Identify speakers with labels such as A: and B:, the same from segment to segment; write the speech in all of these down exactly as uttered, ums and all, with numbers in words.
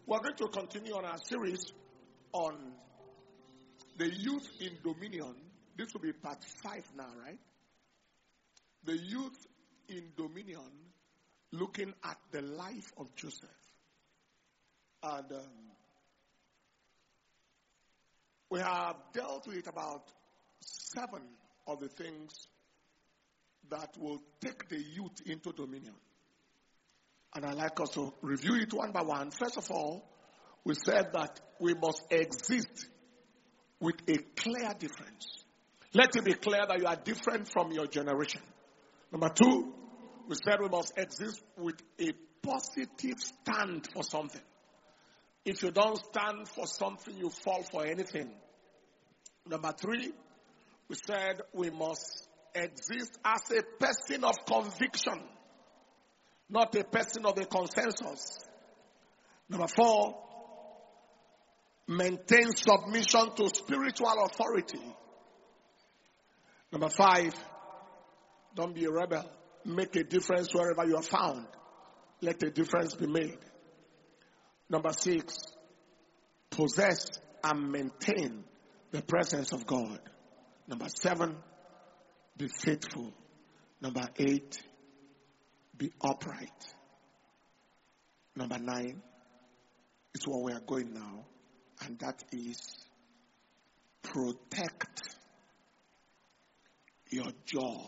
A: We're going to continue on our series on the youth in dominion. This will be part five now, right? The youth in dominion, looking at the life of Joseph. And um, we have dealt with about seven of the things that will take the youth into dominion. And I'd like us to review it one by one. First of all, we said that we must exist with a clear difference. Let it be clear that you are different from your generation. Number two, we said we must exist with a positive stand for something. If you don't stand for something, you fall for anything. Number three, we said we must exist as a person of conviction, not a person of a consensus. Number four, maintain submission to spiritual authority. Number five, don't be a rebel. Make a difference wherever you are found. Let a difference be made. Number six, possess and maintain the presence of God. Number seven, be faithful. Number eight, be upright. Number nine is where we are going now, and that is protect your joy.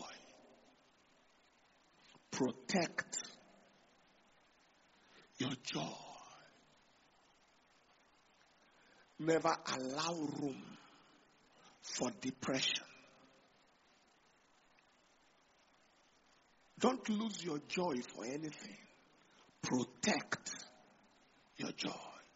A: Protect your joy. Never allow room for depression. Don't lose your joy for anything. Protect your joy.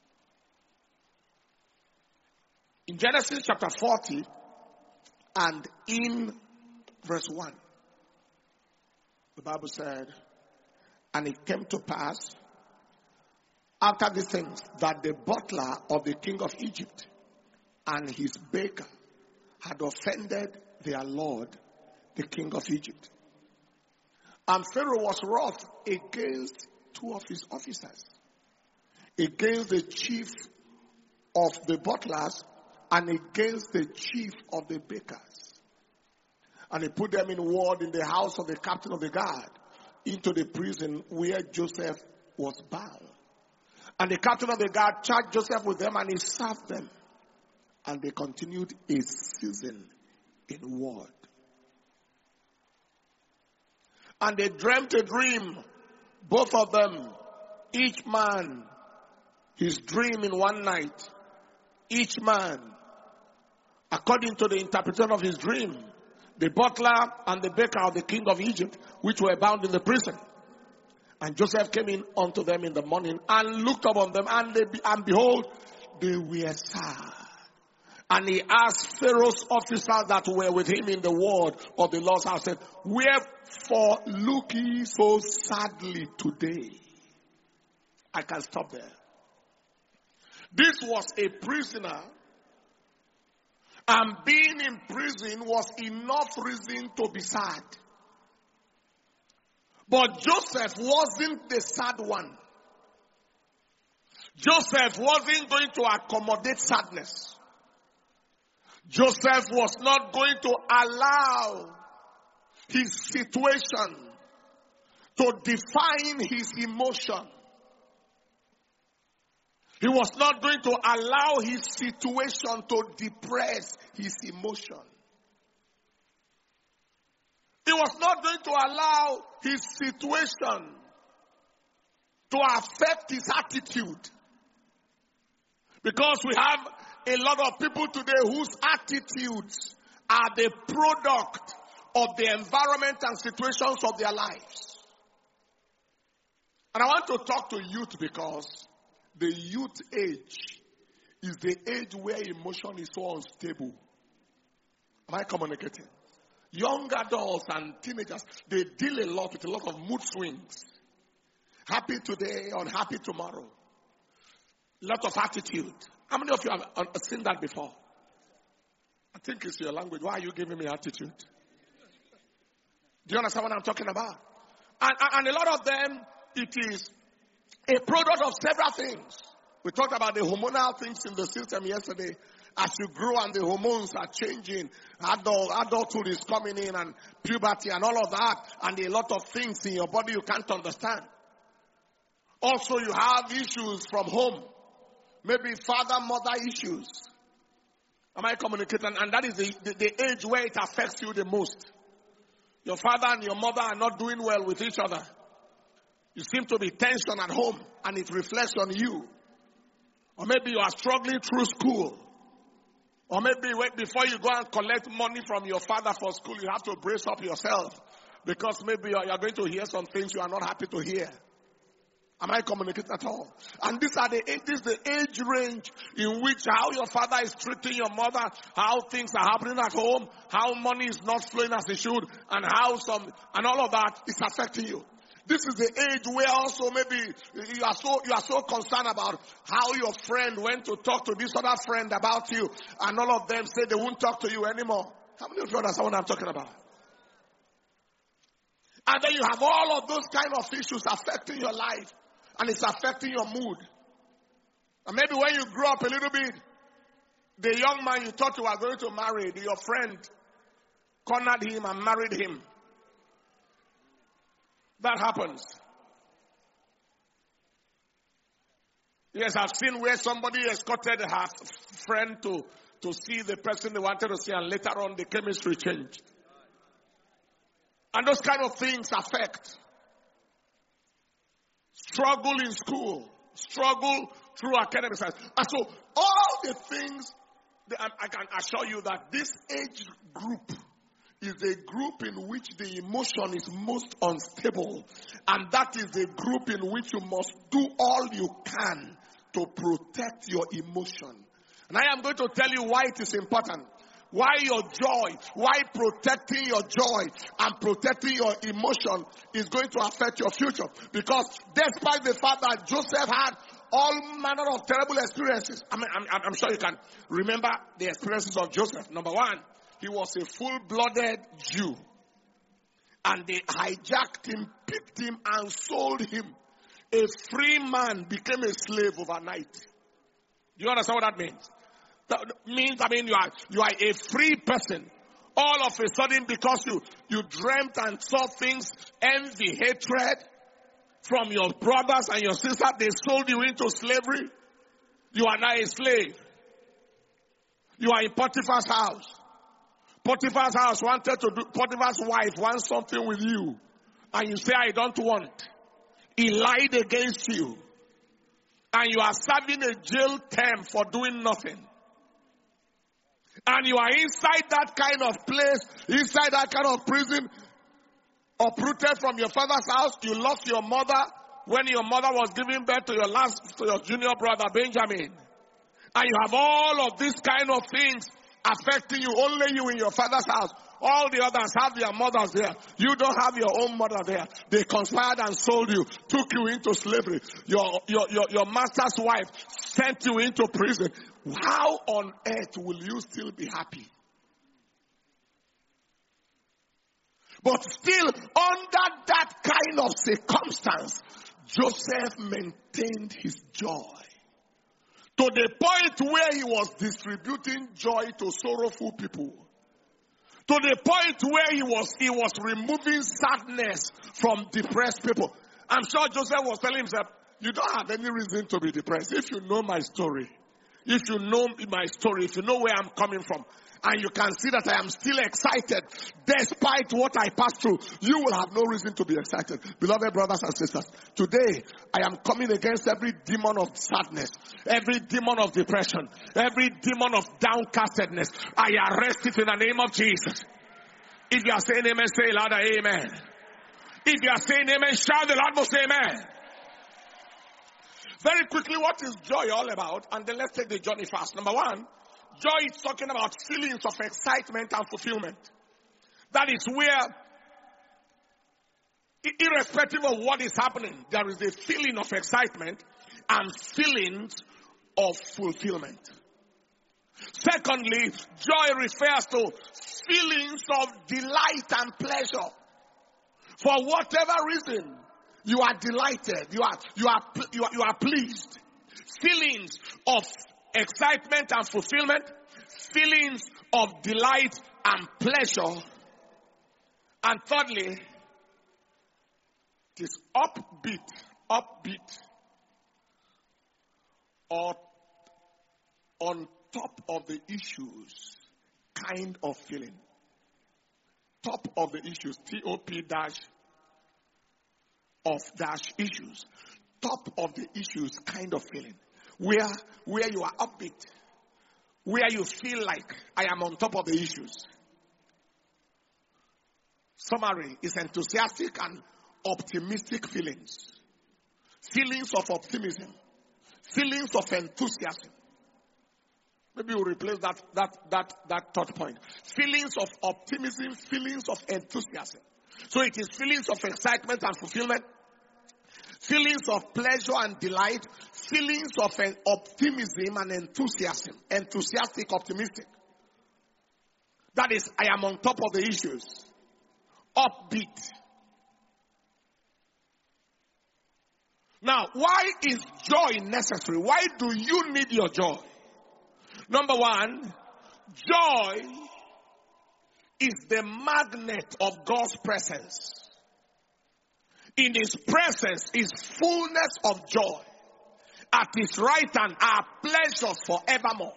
A: In Genesis chapter forty and in verse one, the Bible said, and it came to pass after these things that the butler of the king of Egypt and his baker had offended their lord, the king of Egypt. And Pharaoh was wroth against two of his officers, against the chief of the butlers and against the chief of the bakers. And he put them in ward in the house of the captain of the guard into the prison where Joseph was bound. And the captain of the guard charged Joseph with them, and he served them. And they continued a season in ward. And they dreamt a dream, both of them, each man his dream in one night. Each man, according to the interpretation of his dream, the butler and the baker of the king of Egypt, which were bound in the prison. And Joseph came in unto them in the morning and looked upon them, and, they, and behold, they were sad. And he asked Pharaoh's officers that were with him in the ward of the Lord's house, said, wherefore look ye so sadly today? I can stop there. This was a prisoner, and being in prison was enough reason to be sad. But Joseph wasn't the sad one. Joseph wasn't going to accommodate sadness. Joseph was not going to allow his situation to define his emotion. He was not going to allow his situation to depress his emotion. He was not going to allow his situation to affect his attitude. Because we have a lot of people today whose attitudes are the product of the environment and situations of their lives. And I want to talk to youth because the youth age is the age where emotion is so unstable. Am I communicating? Young adults and teenagers, they deal a lot with a lot of mood swings. Happy today, unhappy tomorrow. Lot of attitude. How many of you have seen that before? I think it's your language. Why are you giving me attitude? Do you understand what I'm talking about? And, and a lot of them, it is a product of several things. We talked about the hormonal things in the system yesterday. As you grow and the hormones are changing, adult, adulthood is coming in and puberty and all of that, and a lot of things in your body you can't understand. Also, you have issues from home. Maybe father, mother issues. Am I communicating? And that is the, the, the age where it affects you the most. Your father and your mother are not doing well with each other. You seem to be tension at home and it reflects on you. Or maybe you are struggling through school. Or maybe wait, before you go and collect money from your father for school, you have to brace up yourself. Because maybe you are, you are going to hear some things you are not happy to hear. Am I communicating at all? And these are the this is the age range in which how your father is treating your mother, how things are happening at home, how money is not flowing as it should, and how some and all of that is affecting you. This is the age where also maybe you are so you are so concerned about how your friend went to talk to this other friend about you, and all of them say they won't talk to you anymore. How many of you understand what I'm talking about? And then you have all of those kind of issues affecting your life. And it's affecting your mood. And maybe when you grow up a little bit, the young man you thought you were going to marry, your friend cornered him and married him. That happens. Yes, I've seen where somebody escorted her friend to, to see the person they wanted to see, and later on the chemistry changed. And those kind of things affect. Struggle in school. Struggle through academic science. And so all the things, that I can assure you that this age group is a group in which the emotion is most unstable. And that is the group in which you must do all you can to protect your emotion. And I am going to tell you why it is important. Why your joy, why protecting your joy and protecting your emotion is going to affect your future. Because despite the fact that Joseph had all manner of terrible experiences, I mean, I'm, I'm sure you can remember the experiences of Joseph. Number one, he was a full-blooded Jew. And they hijacked him, picked him, and sold him. A free man became a slave overnight. Do you understand what that means? That means, I mean, you are, you are a free person. All of a sudden, because you, you dreamt and saw things, envy, hatred from your brothers and your sisters, they sold you into slavery. You are now a slave. You are in Potiphar's house. Potiphar's house wanted to do, Potiphar's wife wants something with you. And you say, I don't want. He lied against you. And you are serving a jail term for doing nothing. And you are inside that kind of place, inside that kind of prison, uprooted from your father's house. You lost your mother when your mother was giving birth to your last, to your junior brother, Benjamin. And you have all of these kind of things affecting you, only you in your father's house. All the others have their mothers there. You don't have your own mother there. They conspired and sold you, took you into slavery. Your, your, your, your master's wife sent you into prison. How on earth will you still be happy? But still, under that kind of circumstance, Joseph maintained his joy. To the point where he was distributing joy to sorrowful people. To the point where he was, he was removing sadness from depressed people. I'm sure Joseph was telling himself, you don't have any reason to be depressed. If you know my story, if you know my story, if you know where I'm coming from, and you can see that I am still excited despite what I passed through, you will have no reason to be excited. Beloved brothers and sisters, today I am coming against every demon of sadness, every demon of depression, every demon of downcastedness. I arrest it in the name of Jesus. If you are saying amen, say louder, amen. If you are saying amen, shout the loud most amen. Very quickly, what is joy all about? And then let's take the journey fast. Number one, joy is talking about feelings of excitement and fulfillment. That is where, irrespective of what is happening, there is a feeling of excitement and feelings of fulfillment. Secondly, joy refers to feelings of delight and pleasure. For whatever reason, you are delighted, you are, you are, you are, you are pleased. feelings of excitement and fulfillment, feelings of delight and pleasure. And thirdly, it is upbeat, upbeat, or on top of the issues kind of feeling. Top of the issues, T O P dash of dash issues. Top of the issues kind of feeling. Where, where you are upbeat. Where you feel like I am on top of the issues. Summary is enthusiastic and optimistic feelings. Feelings of optimism. Feelings of enthusiasm. Maybe we'll replace that, that, that, that third point. Feelings of optimism, feelings of enthusiasm. So it is feelings of excitement and fulfillment. Feelings of pleasure and delight. Feelings of an optimism and enthusiasm. Enthusiastic, optimistic. That is, I am on top of the issues. Upbeat. Now, why is joy necessary? Why do you need your joy? Number one, joy is the magnet of God's presence. In His presence is fullness of joy. At His right hand are pleasures forevermore.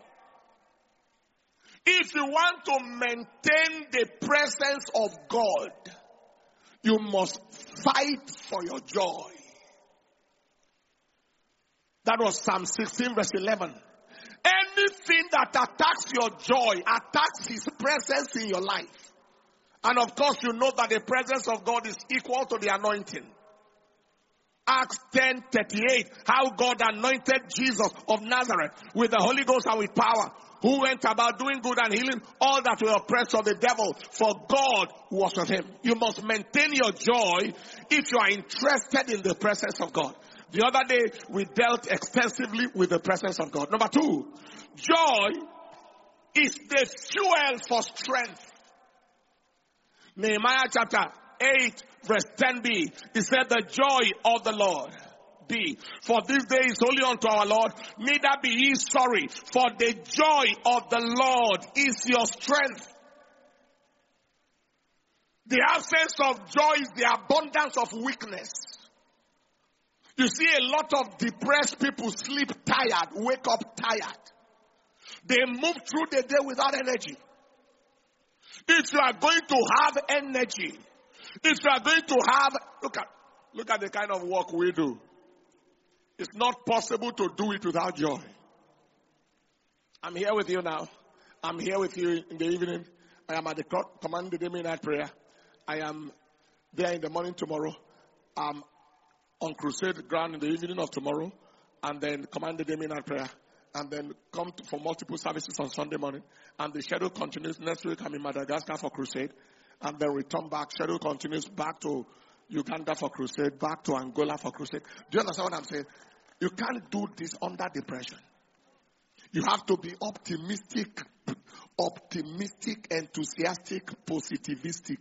A: If you want to maintain the presence of God, you must fight for your joy. That was Psalm sixteen verse eleven. Anything that attacks your joy attacks His presence in your life. And of course you know that the presence of God is equal to the anointing. Acts ten thirty-eight, how God anointed Jesus of Nazareth with the Holy Ghost and with power, who went about doing good and healing all that were oppressed of the devil, for God was with him. You must maintain your joy if you are interested in the presence of God. The other day, we dealt extensively with the presence of God. Number two, joy is the fuel for strength. Nehemiah chapter eight verse ten b, it said, the joy of the Lord be. For this day is holy unto our Lord, neither be ye sorry, for the joy of the Lord is your strength. The absence of joy is the abundance of weakness. You see a lot of depressed people sleep tired, wake up tired. They move through the day without energy. If you are going to have energy, if you are going to have, look at, look at the kind of work we do. It's not possible to do it without joy. I'm here with you now. I'm here with you in the evening. I am at the command the day midnight prayer. I am there in the morning tomorrow. I'm on crusade ground in the evening of tomorrow, and then command the day midnight prayer, and then come to, for multiple services on Sunday morning, and the schedule continues. Next week I'm in Madagascar for crusade, and then return back. Schedule continues back to Uganda for crusade, back to Angola for crusade. Do you understand what I'm saying? You can't do this under depression. You have to be optimistic, optimistic, enthusiastic, positivistic.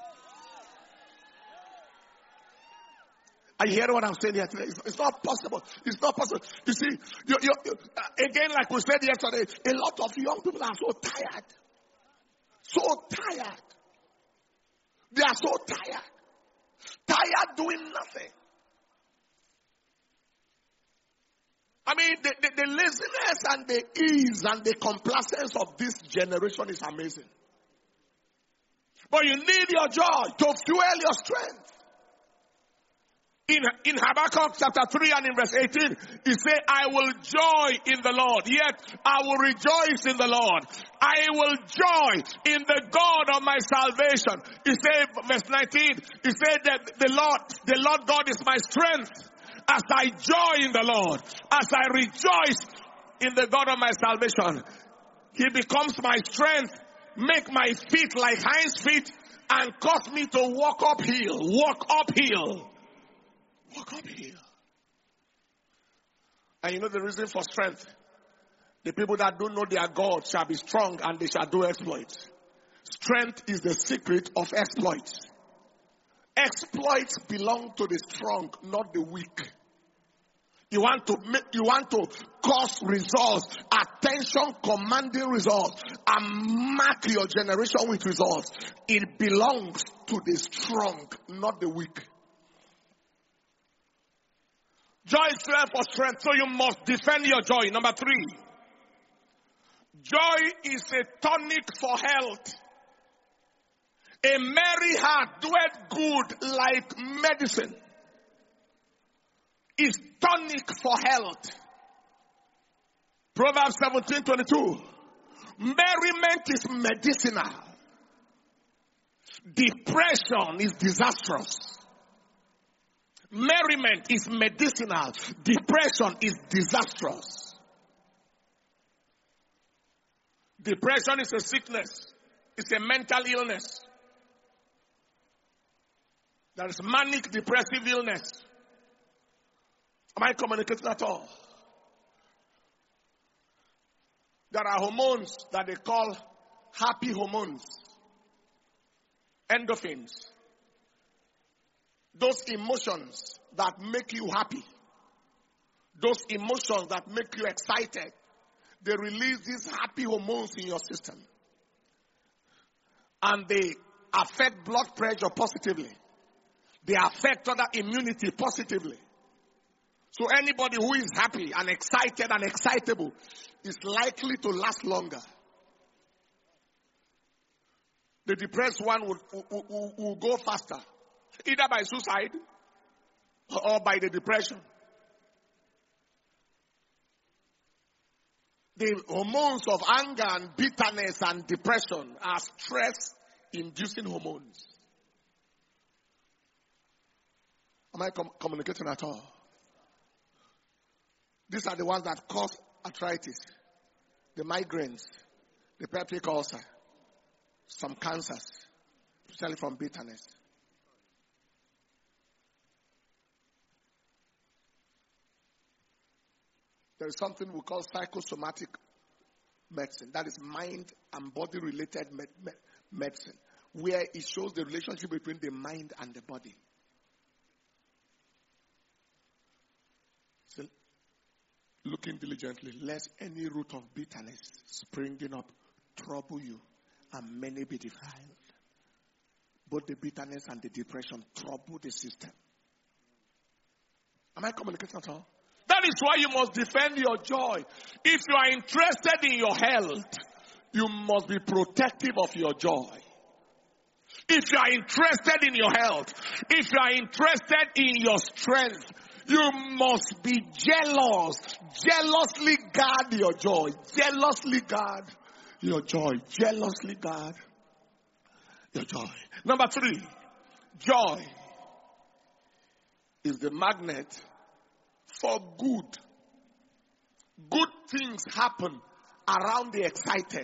A: Are you hearing what I'm saying here today? It's, it's not possible. It's not possible. You see, you, you, you, uh, again, like we said yesterday, a lot of young people are so tired. So tired. They are so tired. Tired doing nothing. I mean, the, the, the laziness and the ease and the complacence of this generation is amazing. But you need your joy to fuel your strength. In, in Habakkuk chapter three and in verse eighteen, he said, I will joy in the Lord, yet I will rejoice in the Lord. I will joy in the God of my salvation. He said, verse nineteen, he said that the Lord, the Lord God is my strength. As I joy in the Lord, as I rejoice in the God of my salvation, He becomes my strength, make my feet like hinds feet, and cause me to walk uphill, walk uphill. Walk uphill. And you know the reason for strength? The people that don't know their God shall be strong and they shall do exploits. Strength is the secret of exploits. Exploits belong to the strong, not the weak. You want to make, you want to cause results, attention commanding results, and mark your generation with results. It belongs to the strong, not the weak. Joy is there for strength, so you must defend your joy. Number three, joy is a tonic for health. A merry heart doeth good like medicine. Is tonic for health. Proverbs seventeen twenty-two. Merriment is medicinal. Depression is disastrous. Merriment is medicinal. Depression is disastrous. Depression is a sickness. It's a mental illness. There is manic depressive illness. Am I communicating at all? There are hormones that they call happy hormones. Endorphins. Those emotions that make you happy. Those emotions that make you excited. They release these happy hormones in your system. And they affect blood pressure positively. They affect other immunity positively. So anybody who is happy and excited and excitable is likely to last longer. The depressed one will, will, will, will go faster. Either by suicide or by the depression. The hormones of anger and bitterness and depression are stress-inducing hormones. Am I com- communicating at all? These are the ones that cause arthritis, the migraines, the peptic ulcer, some cancers, especially from bitterness. There is something we call psychosomatic medicine. That is mind and body related med- med- medicine, where it shows the relationship between the mind and the body. So, looking diligently, lest any root of bitterness springing up trouble you, and many be defiled. Both the bitterness and the depression trouble the system. Am I communicating at all? That is why you must defend your joy. If you are interested in your health, you must be protective of your joy. If you are interested in your health, if you are interested in your strength, you must be jealous. Jealously guard your joy. Jealously guard your joy. Jealously guard your joy. Number three, joy is the magnet for good. Good things happen around the excited.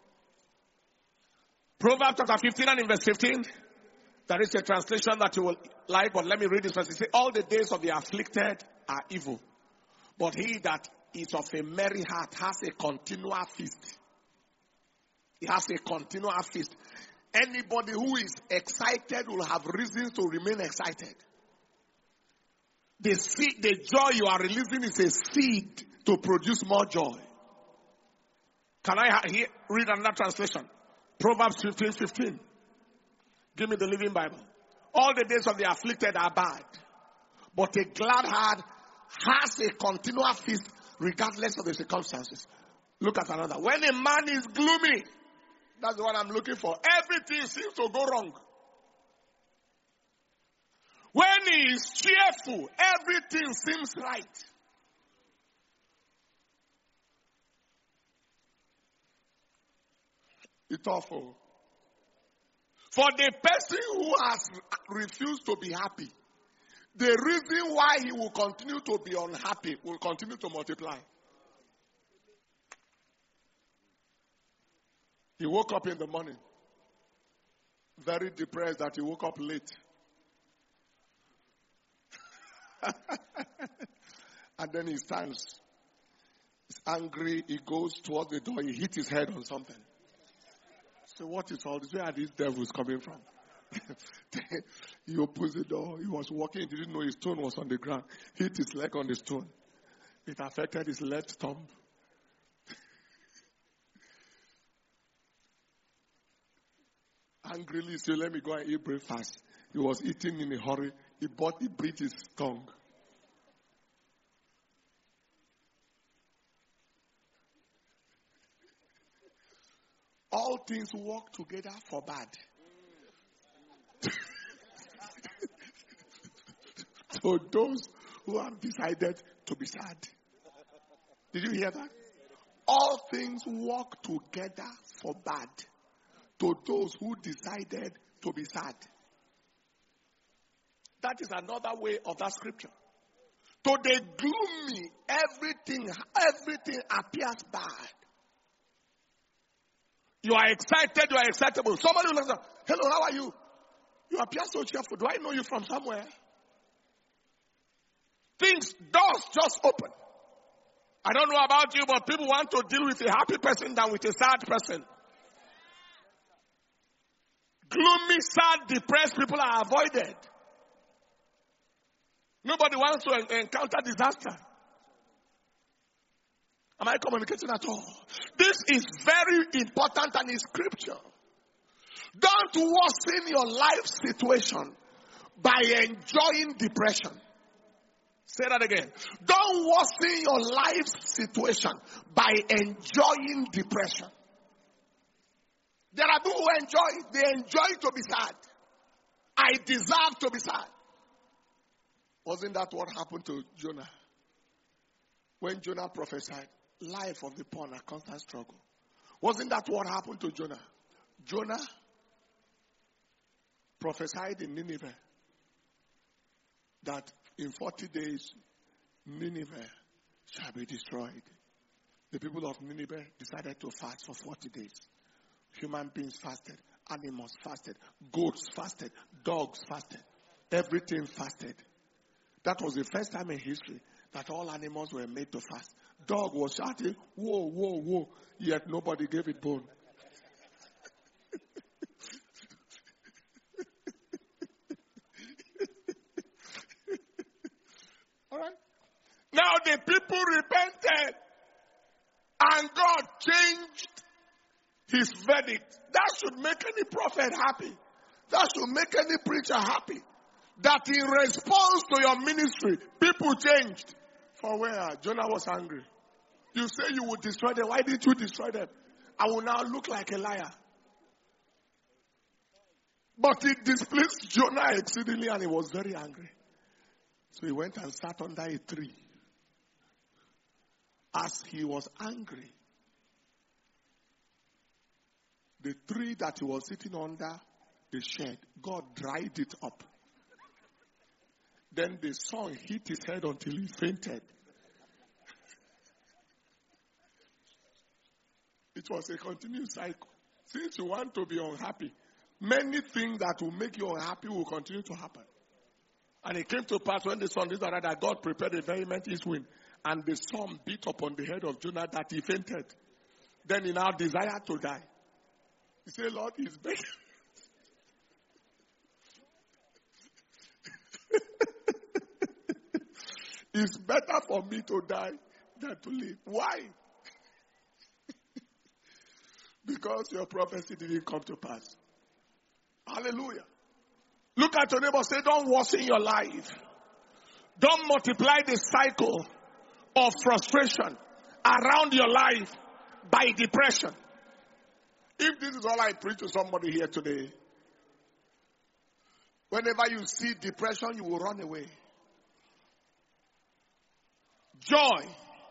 A: Proverbs chapter fifteen and in verse fifteen. There is a translation that you will like, but let me read this verse. It says, all the days of the afflicted are evil, but he that is of a merry heart has a continual feast. He has a continual feast. Anybody who is excited will have reasons to remain excited. The seed, the joy you are releasing is a seed to produce more joy. Can I ha- hear, read another translation? Proverbs fifteen fifteen. Give me the Living Bible. All the days of the afflicted are bad, but a glad heart has a continual feast regardless of the circumstances. Look at another. When a man is gloomy, that's what I'm looking for. Everything seems to go wrong. When he is cheerful, everything seems right. It's awful. For the person who has refused to be happy, the reason why he will continue to be unhappy will continue to multiply. He woke up in the morning, very depressed that he woke up late. And then he stands. He's angry. He goes towards the door. He hits his head on something. So what is all this? Where are these devils coming from? He opens the door. He was walking. He didn't know his stone was on the ground. Hit his leg on the stone. It affected his left thumb. Angrily said, let me go and eat breakfast. He was eating in a hurry. He bought, he bit his tongue. All things work together for bad. So those who have decided to be sad. Did you hear that? All things work together for bad to those who decided to be sad. That is another way of that scripture. To the gloomy, everything, everything appears bad. You are excited, you are excitable. Somebody will say, hello, how are you? You appear so cheerful. Do I know you from somewhere? Things, doors just open. I don't know about you, but people want to deal with a happy person than with a sad person. Gloomy, sad, depressed people are avoided. Nobody wants to encounter disaster. Am I communicating at all? This is very important and in scripture. Don't worsen your life situation by enjoying depression. Say that again. Don't worsen your life situation by enjoying depression. There are people who enjoy it. They enjoy to be sad. I deserve to be sad. Wasn't that what happened to Jonah? When Jonah prophesied, life of the poor, a constant struggle. Wasn't that what happened to Jonah? Jonah prophesied in Nineveh that in forty days, Nineveh shall be destroyed. The people of Nineveh decided to fast for forty days. Human beings fasted, animals fasted, goats fasted, dogs fasted, everything fasted. That was the first time in history that all animals were made to fast. Dog was shouting, whoa, whoa, whoa, yet nobody gave it bone. All right. Now the people repented and God changed his verdict. That should make any prophet happy. That should make any preacher happy. That in response to your ministry, people changed. For where? Jonah was angry. You say you would destroy them. Why did you destroy them? I will now look like a liar. But it displeased Jonah exceedingly and he was very angry. So he went and sat under a tree. As he was angry, the tree that he was sitting under, the shade, God dried it up. Then the sun hit his head until he fainted. It was a continuous cycle. Since you want to be unhappy, many things that will make you unhappy will continue to happen. And it came to pass when the sun did that God prepared a vehement east wind, and the sun beat upon the head of Jonah that he fainted. Then he now desired to die. He said, Lord, it's better. It's better for me to die than to live. Why? Because your prophecy didn't come to pass. Hallelujah. Look at your neighbor, say, don't worsen your life. Don't multiply the cycle of frustration around your life by depression. If this is all I preach to somebody here today, whenever you see depression, you will run away. Joy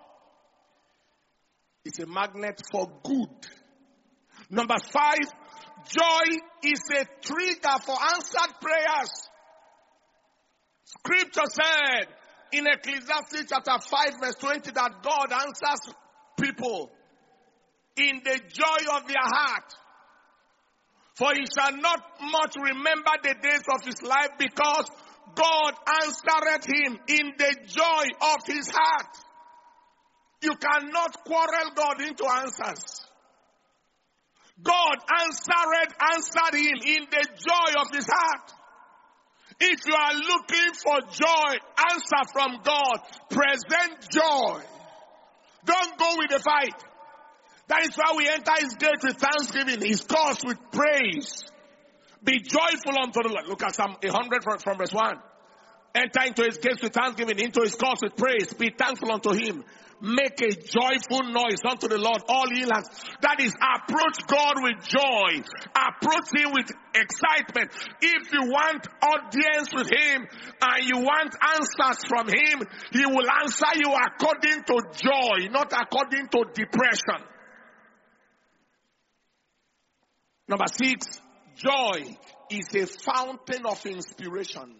A: is a magnet for good. Number five, joy is a trigger for answered prayers. Scripture said in Ecclesiastes chapter five verse twenty that God answers people in the joy of their heart. For he shall not much remember the days of his life, because God answered him in the joy of his heart. You cannot quarrel God into answers. God answered, answered him in the joy of his heart. If you are looking for joy, answer from God, present joy. Don't go with the fight. That is why we enter his gate with thanksgiving, his courts with praise. Be joyful unto the Lord. Look at Psalm one hundred from, from verse one. Enter into his gates with thanksgiving, into his courts with praise. Be thankful unto him. Make a joyful noise unto the Lord, all ye lands. That is, approach God with joy. Approach him with excitement. If you want audience with him and you want answers from him, he will answer you according to joy, not according to depression. Number six, joy is a fountain of inspiration.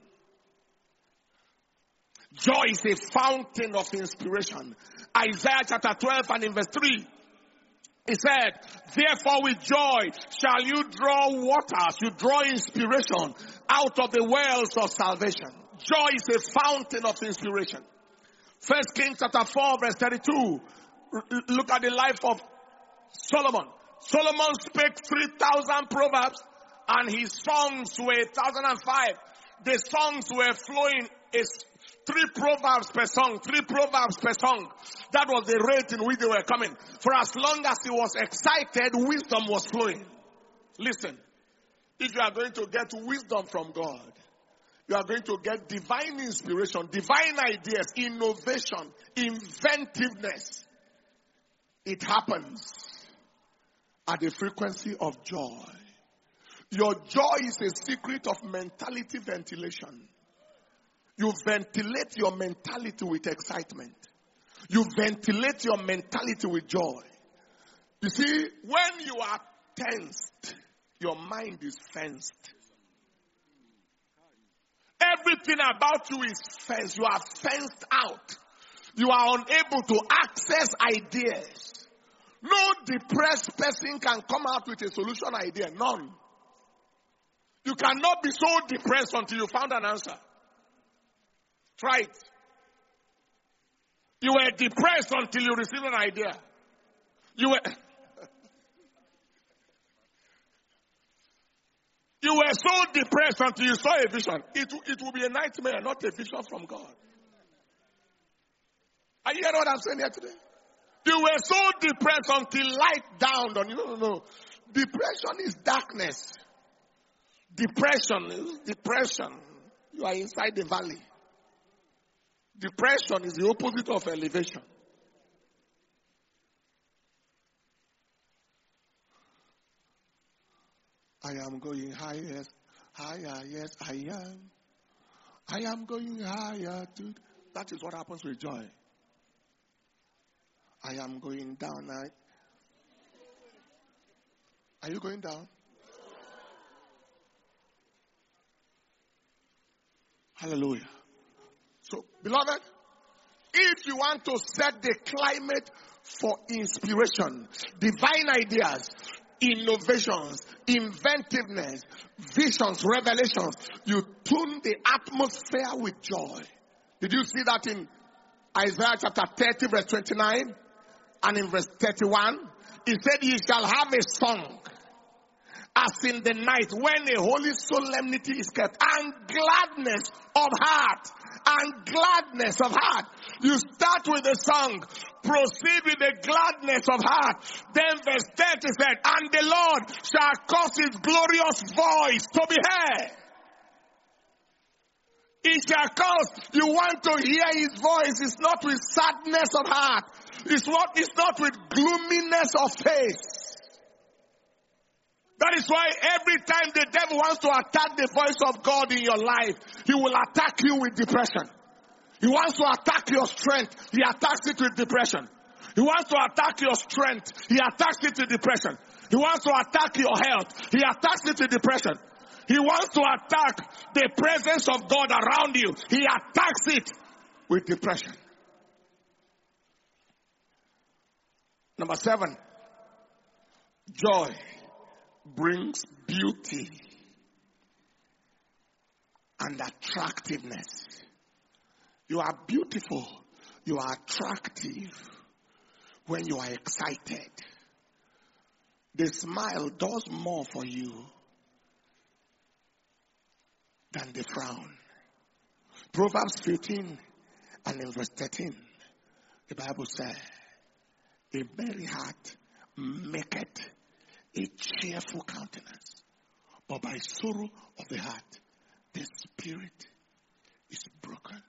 A: Joy is a fountain of inspiration. Isaiah chapter twelve and in verse three, he said, therefore with joy shall you draw waters, you draw inspiration out of the wells of salvation. Joy is a fountain of inspiration. First Kings chapter four verse thirty-two, look at the life of Solomon. Solomon spake three thousand proverbs and his songs were one thousand and five. The songs were flowing is three proverbs per song, three proverbs per song. That was the rate in which they were coming. For as long as he was excited, wisdom was flowing. Listen, if you are going to get wisdom from God, you are going to get divine inspiration, divine ideas, innovation, inventiveness. It happens at the frequency of joy. Your joy is a secret of mentality ventilation. You ventilate your mentality with excitement. You ventilate your mentality with joy. You see, when you are tensed, your mind is fenced. Everything about you is fenced. You are fenced out. You are unable to access ideas. No depressed person can come out with a solution idea. None. You cannot be so depressed until you found an answer. Try it. You were depressed until you received an idea. You were, you were so depressed until you saw a vision. It, it will be a nightmare, not a vision from God. Are you hearing what I'm saying here today? You were so depressed until light dawned on you. No, no, no. Depression is darkness. Depression is depression. You are inside the valley. Depression is the opposite of elevation. I am going higher, higher, yes, I am. I am going higher, dude. That is what happens with joy. I am going down. I... Are you going down? Hallelujah. So, beloved, if you want to set the climate for inspiration, divine ideas, innovations, inventiveness, visions, revelations, you tune the atmosphere with joy. Did you see that in Isaiah chapter thirty verse twenty-nine and in verse thirty-one? He said, ye shall have a song as in the night when a holy solemnity is kept, and gladness of heart, and gladness of heart. You start with the song, proceed with the gladness of heart. Then verse thirty said, and the Lord shall cause his glorious voice to be heard. It shall cause, you want to hear his voice. It's not with sadness of heart. It's what, it's not with gloominess of face. That is why every time the devil wants to attack the voice of God in your life, he will attack you with depression. He wants to attack your strength. He attacks it with depression. He wants to attack your strength. He attacks it with depression. He wants to attack your health. He attacks it with depression. He wants to attack the presence of God around you. He attacks it with depression. Number seven, joy brings beauty and attractiveness. You are beautiful. You are attractive when you are excited. The smile does more for you than the frown. Proverbs fifteen and in verse thirteen, the Bible says, a merry heart maketh a cheerful countenance, but by sorrow of the heart, the spirit is broken.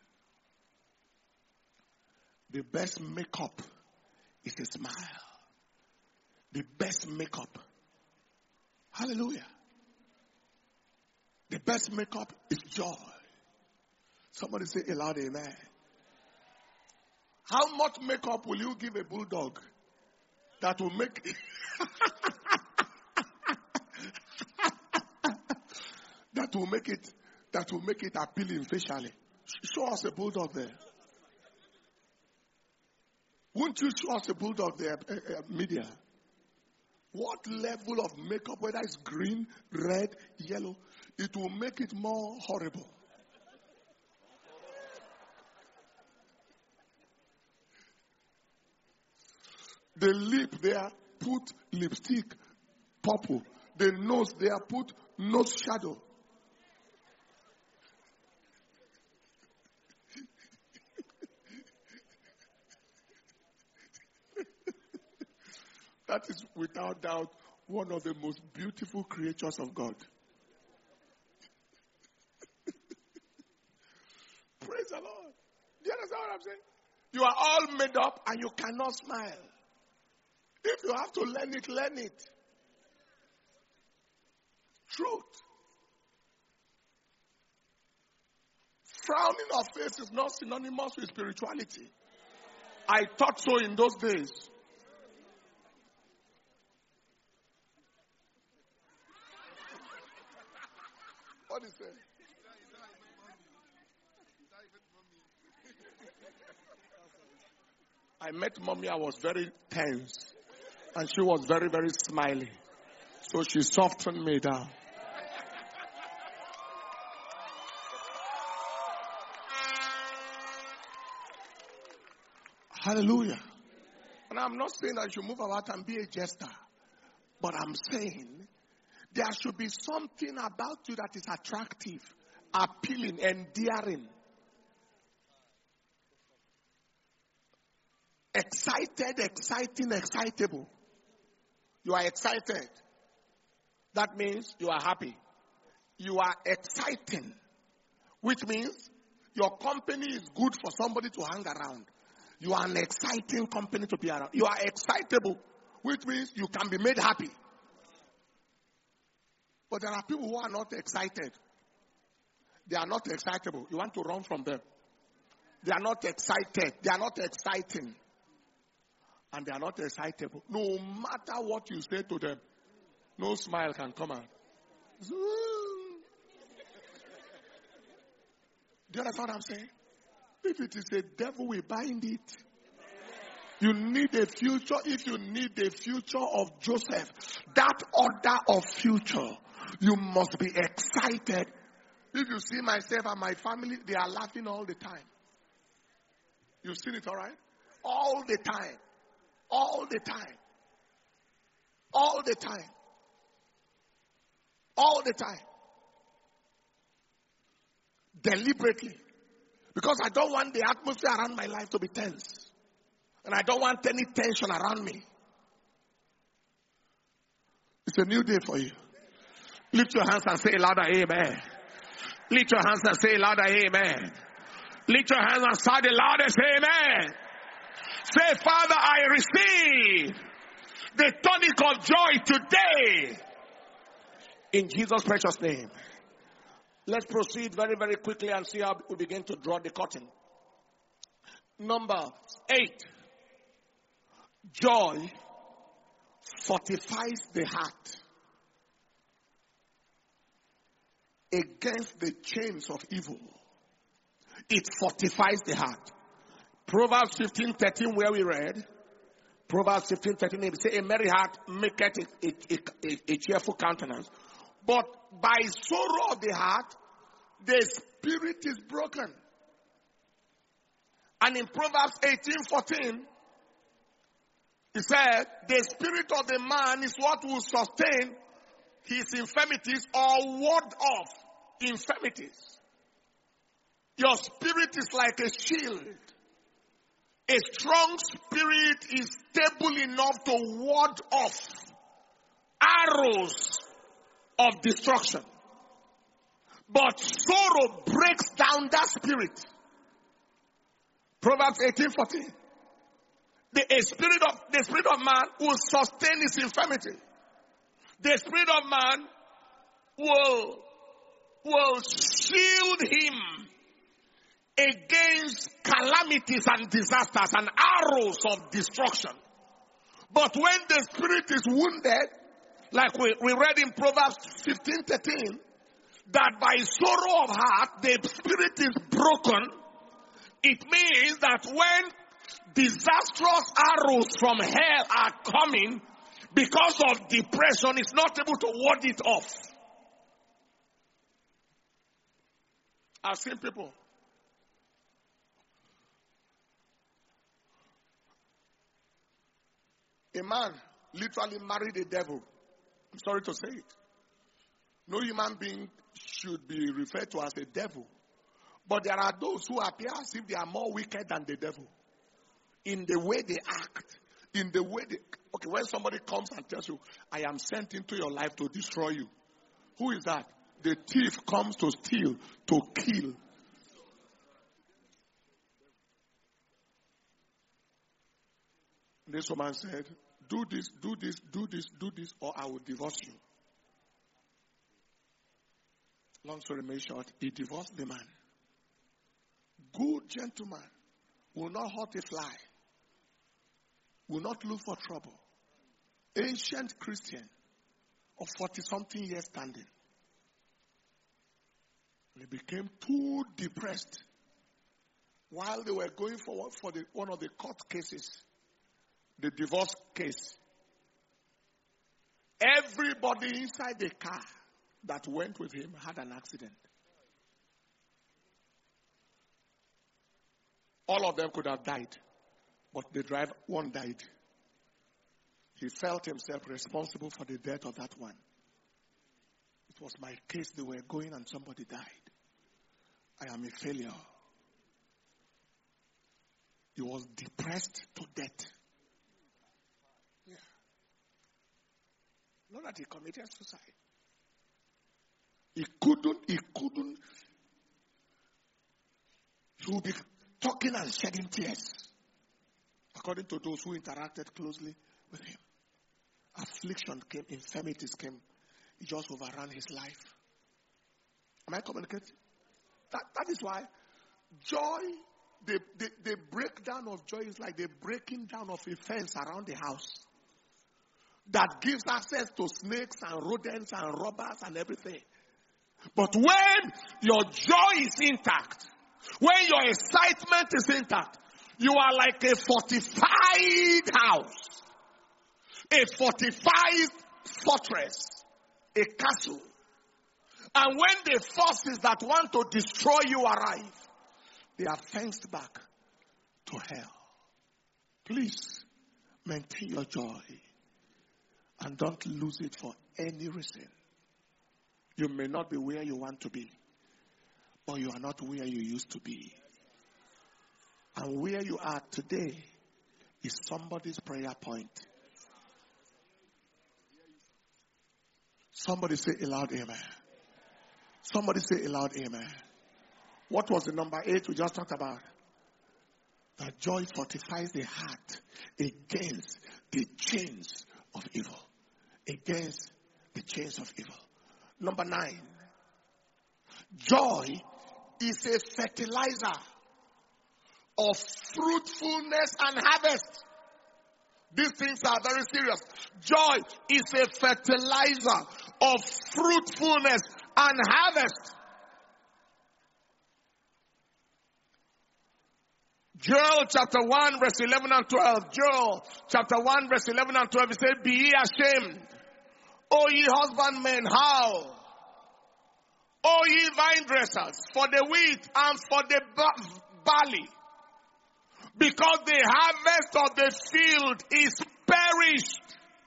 A: The best makeup is a smile. The best makeup. Hallelujah. The best makeup is joy. Somebody say aloud, amen. How much makeup will you give a bulldog that will make that will make it that will make it appealing facially? Show us a bulldog there. Won't you show us a bulldog there, uh, uh, media? What level of makeup, whether it's green, red, yellow, it will make it more horrible. The lip there, put lipstick, purple. The nose there, put nose shadow. That is without doubt one of the most beautiful creatures of God. Praise the Lord. Do you understand what I'm saying? You are all made up and you cannot smile. If you have to learn it, learn it. Truth. Frowning of face is not synonymous with spirituality. I thought so in those days. What is it? I met mommy, I was very tense. And she was very, very smiley. So she softened me down. Hallelujah. And I'm not saying that you should move about and be a jester. But I'm saying there should be something about you that is attractive, appealing, endearing. Excited, exciting, excitable. You are excited. That means you are happy. You are exciting, which means your company is good for somebody to hang around. You are an exciting company to be around. You are excitable, which means you can be made happy. But there are people who are not excited. They are not excitable. You want to run from them. They are not excited. They are not exciting. And they are not excitable. No matter what you say to them, no smile can come out. Do you understand what I'm saying? If it is a devil, we bind it. You need a future. If you need the future of Joseph, that order of future, you must be excited. If you see myself and my family, they are laughing all the time. You've seen it, all right? All the time. All the time. All the time. All the time. Deliberately. Because I don't want the atmosphere around my life to be tense. And I don't want any tension around me. It's a new day for you. Lift your hands and say louder, amen. Lift your hands and say louder, amen. Lift your hands and shout the loudest, amen. Say, Father, I receive the tonic of joy today. In Jesus' precious name. Let's proceed very, very quickly and see how we begin to draw the curtain. Number eight. Joy fortifies the heart against the chains of evil. It fortifies the heart. Proverbs fifteen thirteen, where we read, Proverbs fifteen thirteen, it says, a merry heart maketh a, a, a, a cheerful countenance. But by sorrow of the heart, the spirit is broken. And in Proverbs eighteen fourteen, it said, the spirit of the man is what will sustain his infirmities or ward off infirmities. Your spirit is like a shield. A strong spirit is stable enough to ward off arrows of destruction. But sorrow breaks down that spirit. Proverbs eighteen fourteen. The a spirit of the spirit of man will sustain his infirmity. The spirit of man will, will shield him against calamities and disasters and arrows of destruction. But when the spirit is wounded, like we, we read in Proverbs fifteen thirteen, that by sorrow of heart the spirit is broken, it means that when disastrous arrows from hell are coming, because of depression, it's not able to ward it off. I've seen people a man literally married a devil. I'm sorry to say it. No human being should be referred to as a devil. But there are those who appear as if they are more wicked than the devil. In the way they act. In the way they... Okay, when somebody comes and tells you, I am sent into your life to destroy you. Who is that? The thief comes to steal, to kill. This woman said, do this, do this, do this, do this, or I will divorce you. Long story made short, he divorced the man. Good gentleman will not hurt a fly, will not look for trouble. Ancient Christian of forty-something years standing. They became too depressed while they were going forward for the, one of the court cases, the divorce case. Everybody inside the car that went with him had an accident. All of them could have died, but the driver, one died. He felt himself responsible for the death of that one. It was my case. They were going and somebody died. I am a failure. He was depressed to death. Yeah. Not that he committed suicide. He couldn't, he couldn't, he would be talking and shedding tears. According to those who interacted closely with him. Affliction came, infirmities came. He just overran his life. Am I communicating? That, that is why joy, the, the, the breakdown of joy is like the breaking down of a fence around the house. That gives access to snakes and rodents and robbers and everything. But when your joy is intact, when your excitement is intact, you are like a fortified house, a fortified fortress, a castle. And when the forces that want to destroy you arrive, they are fenced back to hell. Please maintain your joy and don't lose it for any reason. You may not be where you want to be, but you are not where you used to be. And where you are today is somebody's prayer point. Somebody say aloud amen. Somebody say aloud amen. What was the number eight we just talked about? That joy fortifies the heart against the chains of evil. Against the chains of evil. Number nine. Joy is a fertilizer of fruitfulness and harvest. These things are very serious. Joy is a fertilizer of fruitfulness and harvest. Joel chapter one verse eleven and twelve. Joel chapter one verse eleven and twelve. It said, be ye ashamed, O ye husbandmen, howl. O ye vine dressers, for the wheat and for the barley. Because the harvest of the field is perished.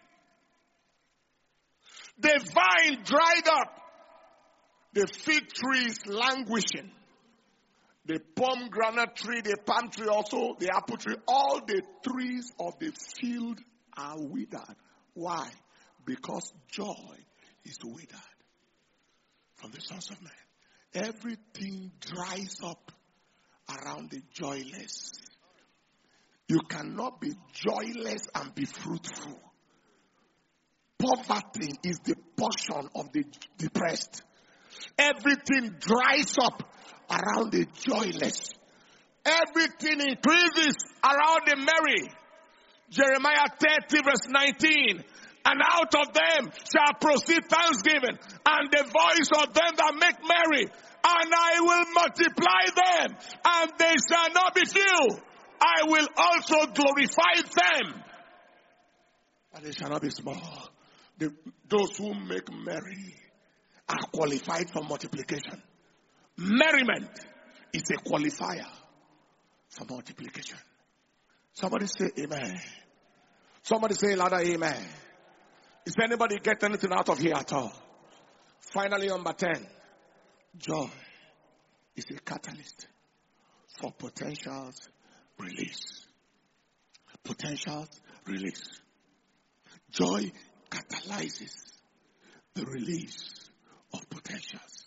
A: The vine dried up. The fig tree is languishing. the pomegranate tree, the palm tree also, the apple tree, all the trees of the field are withered. Why? Because joy is withered from the sons of men. Everything dries up around the joyless. You cannot be joyless and be fruitful. Poverty is the portion of the depressed. Everything dries up around the joyless. Everything increases around the merry. Jeremiah thirty verse nineteen. And out of them shall proceed thanksgiving and the voice of them that make merry. And I will multiply them, and they shall not be few. I will also glorify them, and they shall not be small. The, those who make merry are qualified for multiplication. Merriment is a qualifier for multiplication. Somebody say amen. Somebody say louder amen. Is anybody get anything out of here at all? Finally, number ten. Joy is a catalyst for potentials release. Potentials release. Joy catalyzes the release of potentials.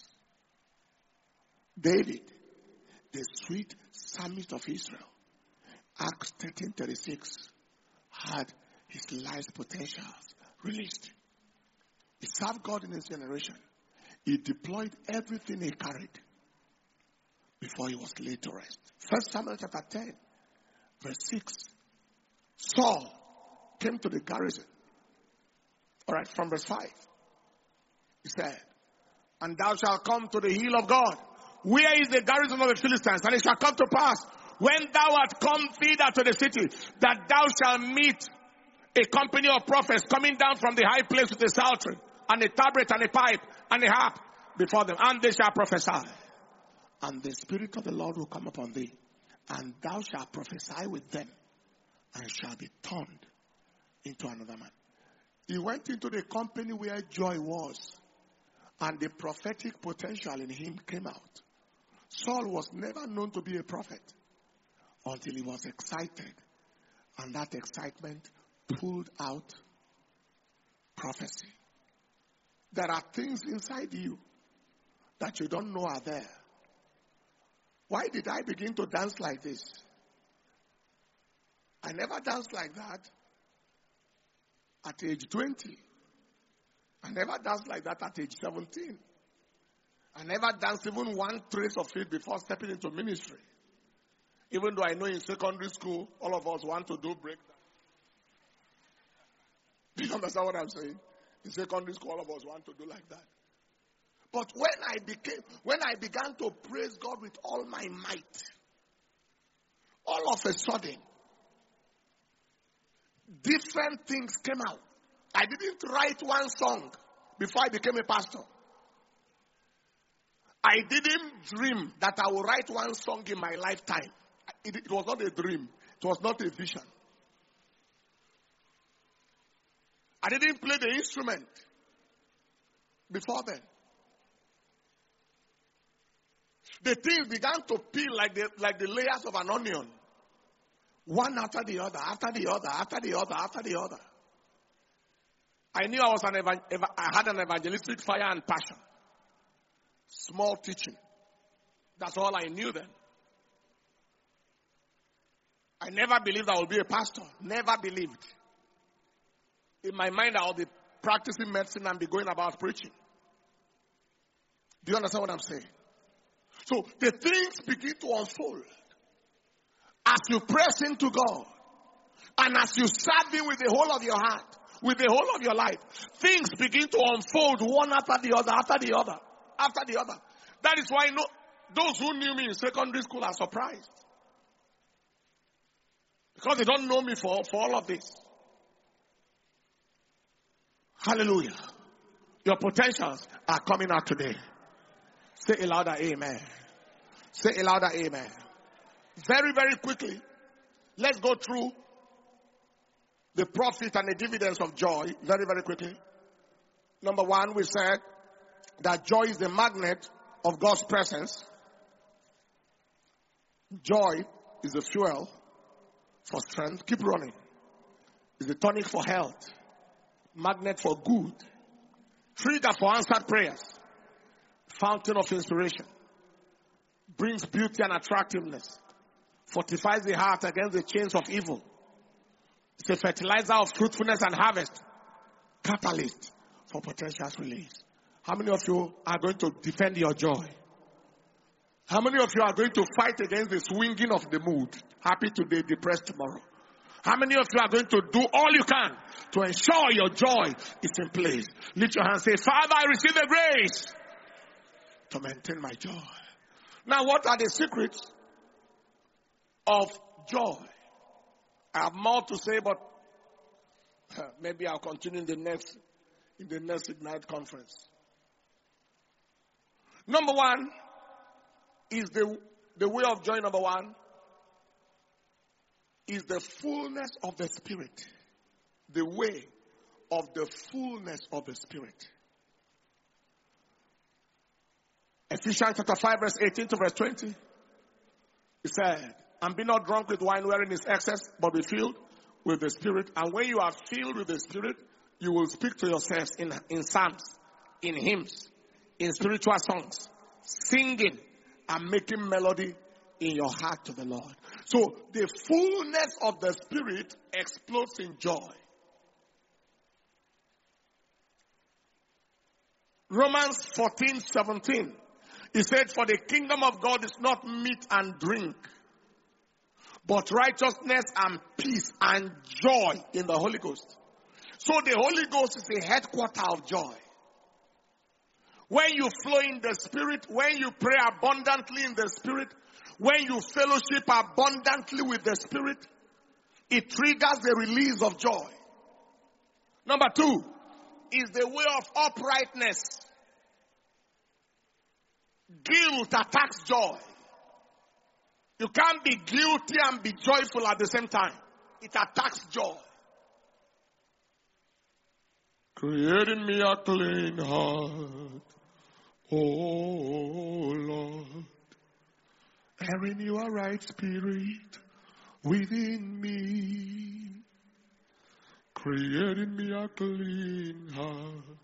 A: David, the sweet psalmist of Israel, Acts thirteen thirty-six, had his life's potentials released. He served God in his generation. He deployed everything he carried before he was laid to rest. First Samuel chapter ten, verse six. Saul came to the garrison. All right, from verse five. He said, and thou shalt come to the hill of God. Where is the garrison of the Philistines? And it shall come to pass, when thou art come thither to the city, that thou shalt meet a company of prophets coming down from the high place with a psaltery, and a tabret, and a pipe, and a harp before them, and they shall prophesy. And the Spirit of the Lord will come upon thee, and thou shalt prophesy with them, and shall be turned into another man. He went into the company where joy was, and the prophetic potential in him came out. Saul was never known to be a prophet until he was excited, and that excitement pulled out prophecy. There are things inside you that you don't know are there. Why did I begin to dance like this? I never danced like that at age twenty. I never danced like that at age seventeen. I never danced even one trace of it before stepping into ministry. Even though I know in secondary school, all of us want to do breakdance. Do you understand what I'm saying? In secondary school, all of us want to do like that. But when I became, when I began to praise God with all my might, all of a sudden, different things came out. I didn't write one song before I became a pastor. I didn't dream that I would write one song in my lifetime. It, it was not a dream. It was not a vision. I didn't play the instrument before then. The things began to peel like the, like the layers of an onion. One after the other, after the other, after the other, after the other. I knew I was an evan- I had an evangelistic fire and passion. Small teaching. That's all I knew then. I never believed I would be a pastor. Never believed. In my mind, I would be practicing medicine and be going about preaching. Do you understand what I'm saying? So the things begin to unfold as you press into God and as you serve Him with the whole of your heart, with the whole of your life. Things begin to unfold one after the other, after the other, after the other. That is why no, those who knew me in secondary school are surprised. Because they don't know me for, for all of this. Hallelujah. Your potentials are coming out today. Say a louder amen. Say a louder amen. Very, very quickly, let's go through the profit and the dividends of joy very, very quickly. Number one, we said that joy is the magnet of God's presence. Joy is a fuel for strength. Keep running. It's a tonic for health. Magnet for good. Trigger for answered prayers. Fountain of inspiration. Brings beauty and attractiveness. Fortifies the heart against the chains of evil. It's a fertilizer of fruitfulness and harvest. Catalyst for potential release. How many of you are going to defend your joy? How many of you are going to fight against the swinging of the mood? Happy today, depressed tomorrow. How many of you are going to do all you can to ensure your joy is in place? Lift your hand and say, Father, I receive the grace to maintain my joy. Now, what are the secrets of joy? I have more to say, but maybe I'll continue in the next, in the next Ignite conference. Number one is the, the way of joy, number one, is the fullness of the Spirit. The way of the fullness of the Spirit. Ephesians chapter five verse eighteen to verse twenty. He said, and be not drunk with wine wherein is excess, but be filled with the Spirit. And when you are filled with the Spirit, you will speak to yourselves in, in psalms, in hymns, in spiritual songs, singing and making melody in your heart to the Lord. So the fullness of the Spirit explodes in joy. Romans fourteen seventeen. He said, for the kingdom of God is not meat and drink, but righteousness and peace and joy in the Holy Ghost. So the Holy Ghost is a headquarter of joy. When you flow in the Spirit, when you pray abundantly in the Spirit, when you fellowship abundantly with the Spirit, it triggers the release of joy. Number two is the way of uprightness. Guilt attacks joy. You can't be guilty and be joyful at the same time. It attacks joy. Create in me a clean heart, oh Lord, and renew a right spirit within me. Create in me a clean heart,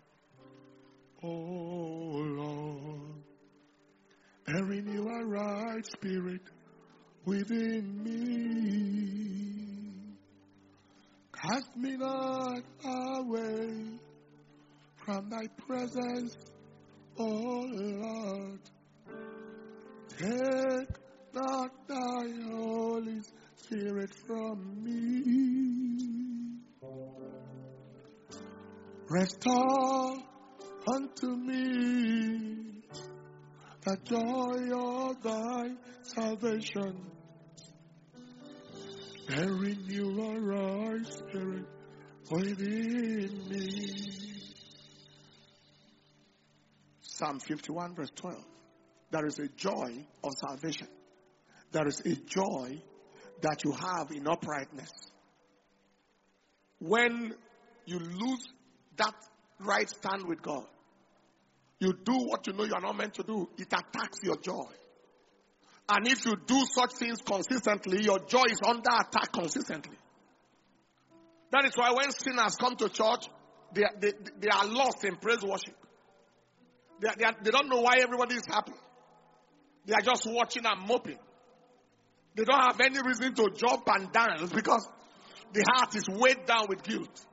A: oh Lord, and renew a right spirit within me. Cast me not away from thy presence, oh Lord. Take not thy Holy Spirit from me. Restore unto me the joy of thy salvation, and renew a right spirit within me. Psalm fifty-one verse twelve. There is a joy of salvation. There is a joy that you have in uprightness. When you lose that right stand with God, you do what you know you are not meant to do, it attacks your joy. And if you do such things consistently, your joy is under attack consistently. That is why when sinners come to church, they, they, they are lost in praise worship. They, they, are, they don't know why everybody is happy. They are just watching and moping. They don't have any reason to jump and dance because the heart is weighed down with guilt.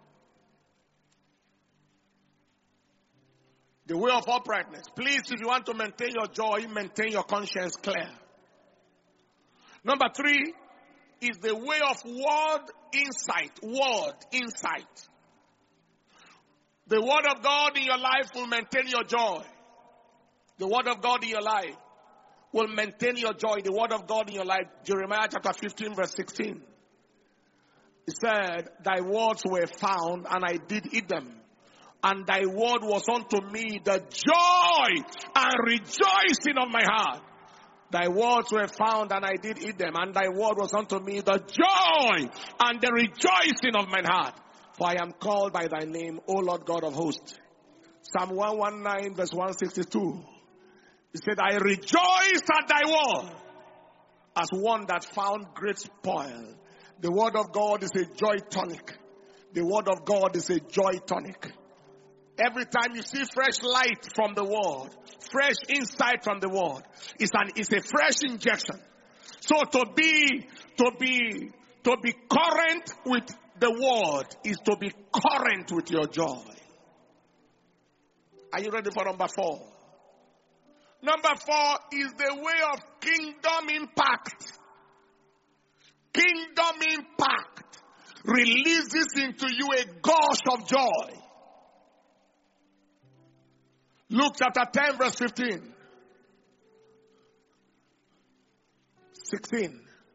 A: The way of uprightness. Please, if you want to maintain your joy, maintain your conscience clear. Number three is the way of word insight. Word insight. The word of God in your life will maintain your joy. The word of God in your life will maintain your joy. The word of God in your life. Jeremiah chapter fifteen verse sixteen. It said, thy words were found and I did eat them. And thy word was unto me the joy and rejoicing of my heart. Thy words were found and I did eat them. And thy word was unto me the joy and the rejoicing of my heart. For I am called by thy name, O Lord God of hosts. Psalm one nineteen verse one sixty-two. He said, I rejoice at thy word. as one that found great spoil. The word of God is a joy tonic. The word of God is a joy tonic. Every time you see fresh light from the word, fresh insight from the word, it's an it's a fresh injection. So to be to be to be current with the word is to be current with your joy. Are you ready for number four? Number four is the way of kingdom impact. Kingdom impact releases into you a gush of joy. Luke chapter ten verse fifteen. sixteen.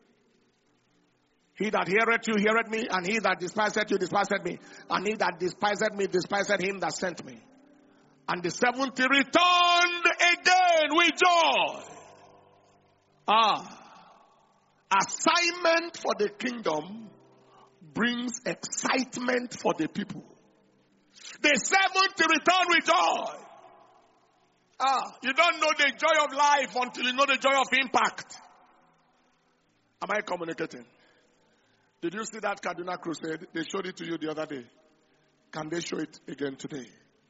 A: He that heareth you heareth me, and he that despiseth you despiseth me, and he that despiseth me despiseth him that sent me. And the seventy returned again with joy. Ah. Assignment for the kingdom brings excitement for the people. The seventy returned with joy. Ah, you don't know the joy of life until you know the joy of impact. Am I communicating? Did you see that Kaduna crusade? They showed it to you the other day. Can they show it again today?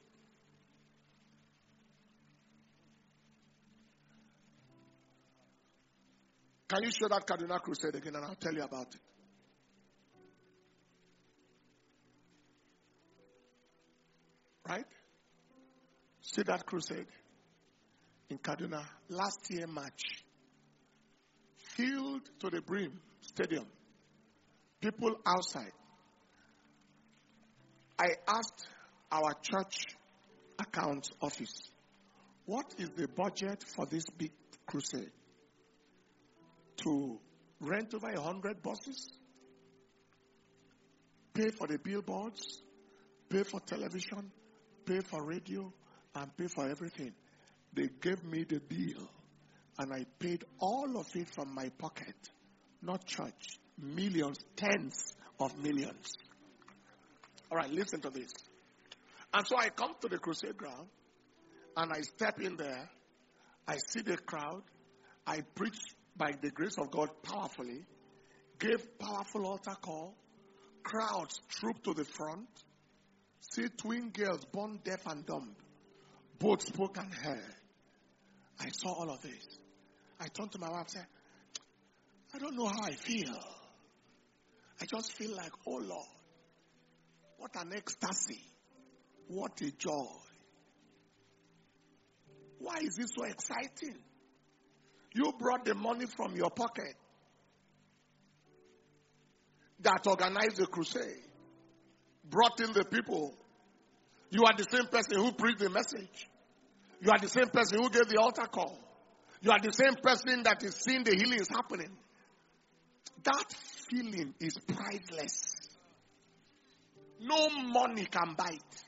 A: Can you show that Kaduna crusade again, and I'll tell you about it? Right? See that crusade in Kaduna last year March. Filled to the brim stadium. People outside. I asked our church accounts office, what is the budget for this big crusade? To rent over a hundred buses, pay for the billboards, pay for television, pay for radio, and pay for everything. They gave me the bill, and I paid all of it from my pocket, not church. Millions, tens of millions. All right, listen to this. And so I come to the crusade ground, and I step in there. I see the crowd. I preach by the grace of God powerfully. Gave powerful altar call. Crowds trooped to the front. See twin girls born deaf and dumb. Both spoke and heard. I saw all of this. I turned to my wife and said, I don't know how I feel. I just feel like, oh Lord, what an ecstasy. What a joy. Why is this so exciting? You brought the money from your pocket that organized the crusade, brought in the people. You are the same person who preached the message. You are the same person who gave the altar call. You are the same person that is seeing the healings happening. That feeling is priceless. No money can buy it.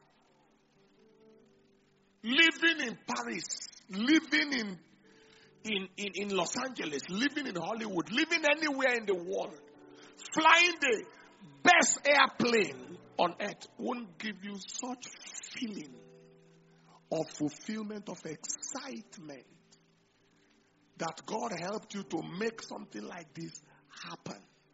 A: Living in Paris, living in, in, in, in Los Angeles, living in Hollywood, living anywhere in the world, flying the best airplane on earth won't give you such feeling of fulfillment, of excitement that God helped you to make something like this happen.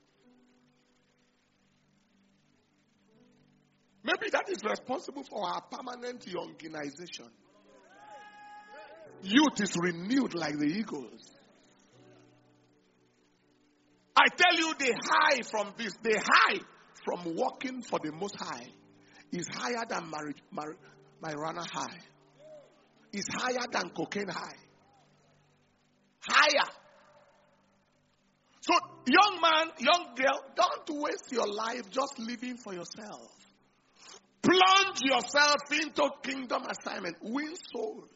A: Maybe that is responsible for our permanent youngization. Youth is renewed like the eagles. I tell you, the high from this, the high from working for the Most High is higher than marriage, mar- marijuana high. Is higher than cocaine high. Higher. So, young man, young girl, don't waste your life just living for yourself. Plunge yourself into kingdom assignment. Win souls.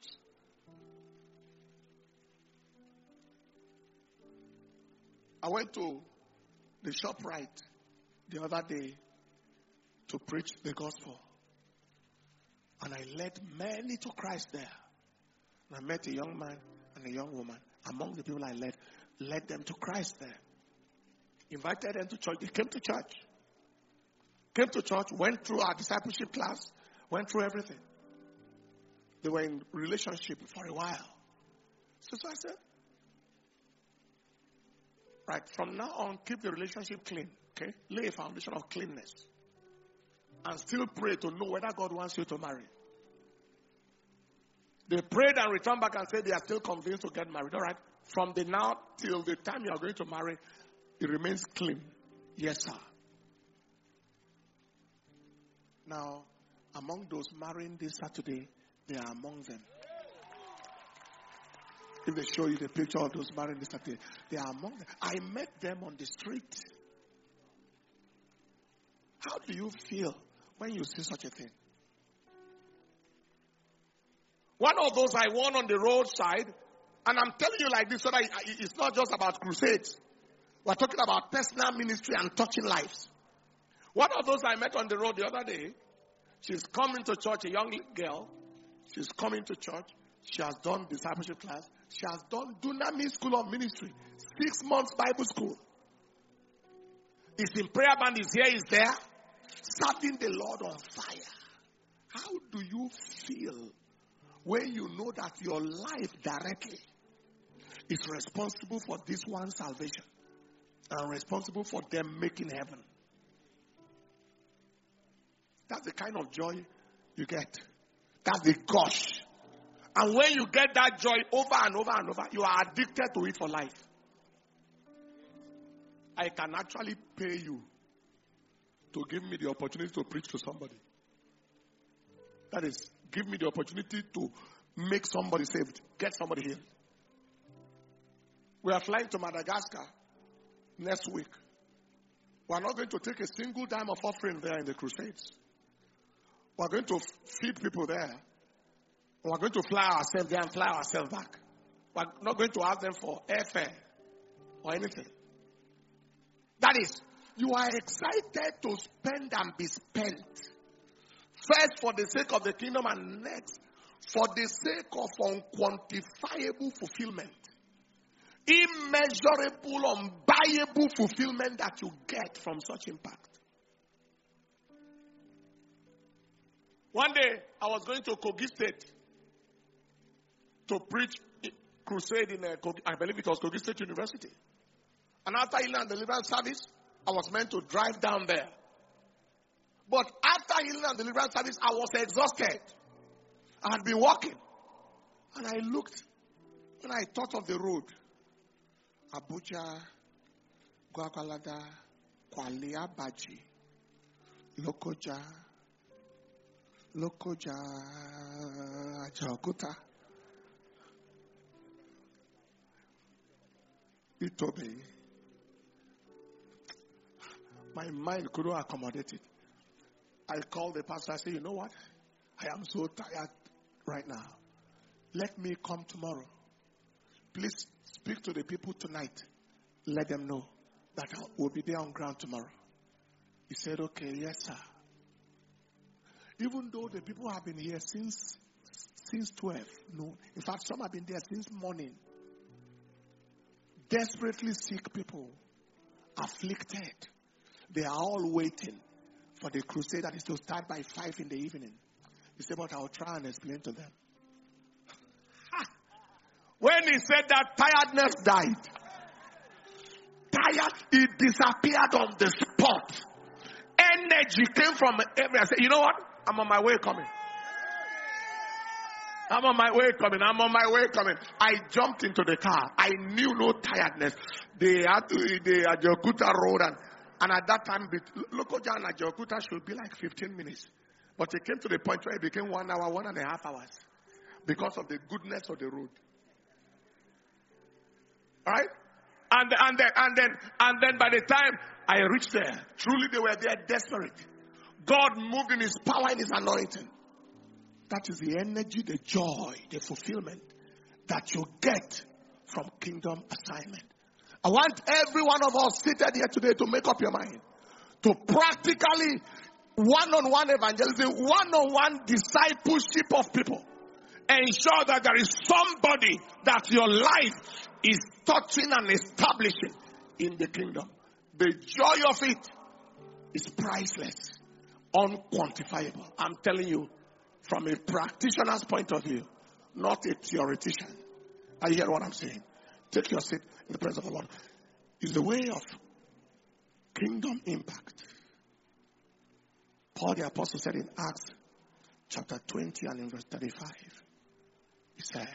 A: I went to the ShopRite the other day to preach the gospel. And I led many to Christ there. And I met a young man and a young woman. Among the people I led, led them to Christ there. Invited them to church. They came to church. Came to church, went through our discipleship class, went through everything. They were in relationship for a while. So, so I said, Right? From now on, keep the relationship clean. Okay? Lay a foundation of cleanness. And still pray to know whether God wants you to marry. They prayed and returned back and said they are still convinced to get married. All right? From the now till the time you are going to marry, it remains clean. Yes, sir. Now, among those marrying this Saturday, they are among them. If they show you the picture of those marrying this Saturday, they are among them. I met them on the street. How do you feel when you see such a thing? One of those I won on the roadside, and I'm telling you like this so that it's not just about crusades. We're talking about personal ministry and touching lives. One of those I met on the road the other day, she's coming to church, a young girl. She's coming to church. She has done discipleship class. She has done Dunamis School of Ministry. Six months Bible school. Is in prayer band, is here, is there. Serving the Lord on fire. How do you feel when you know that your life directly is responsible for this one's salvation and responsible for them making heaven? That's the kind of joy you get. That's the gush. And when you get that joy over and over and over, you are addicted to it for life. I can actually pay you to give me the opportunity to preach to somebody. That is, give me the opportunity to make somebody saved, get somebody healed. We are flying to Madagascar next week. We are not going to take a single dime of offering there in the crusades. We are going to feed people there. We are going to fly ourselves there and fly ourselves back. We are not going to ask them for airfare or anything. That is, you are excited to spend and be spent. First for the sake of the kingdom and next for the sake of unquantifiable fulfillment. Immeasurable, unbuyable fulfillment that you get from such impact. One day, I was going to Kogi State to preach a crusade in, a, I believe it was Kogi State University. And after healing and deliverance service, I was meant to drive down there. But after healing and deliverance service, I was exhausted. I had been walking. And I looked, and I thought of the road. Abuja, Gwagwalada, Kwale Abaji, Lokoja, Lokoja, Ajaokuta, Itobe. My mind couldn't accommodate it. I called the pastor. I said, you know what? I am so tired right now. Let me come tomorrow. Please speak to the people tonight. Let them know that I will be there on ground tomorrow. He said, okay, yes, sir. Even though the people have been here since since twelve noon. In fact, some have been there since morning. Desperately sick people, afflicted. They are all waiting for the crusade that is to start by five in the evening. He said, but I'll try and explain to them. When he said that, tiredness died. Tired, it disappeared on the spot. Energy came from everywhere. I said, you know what? I'm on my way coming. I'm on my way coming. I'm on my way coming. I jumped into the car. I knew no tiredness. They had to, the Ajaokuta road and, and at that time, Lokoja and Ajaokuta should be like fifteen minutes. But it came to the point where it became one hour, one and a half hours because of the goodness of the road. Right? And, and then, and then, and then by the time I reached there, truly they were there desperate. God moved in his power and his anointing. That is the energy, the joy, the fulfillment that you get from kingdom assignment. I want every one of us seated here today to make up your mind. To practically one-on-one evangelism, one-on-one discipleship of people. Ensure that there is somebody that your life is touching and establishing in the kingdom. The joy of it is priceless, unquantifiable. I'm telling you, from a practitioner's point of view, not a theoretician. Are you hearing what I'm saying? Take your seat in the presence of the Lord. It's the way of kingdom impact. Paul the Apostle said in Acts chapter twenty and in verse thirty-five, he said,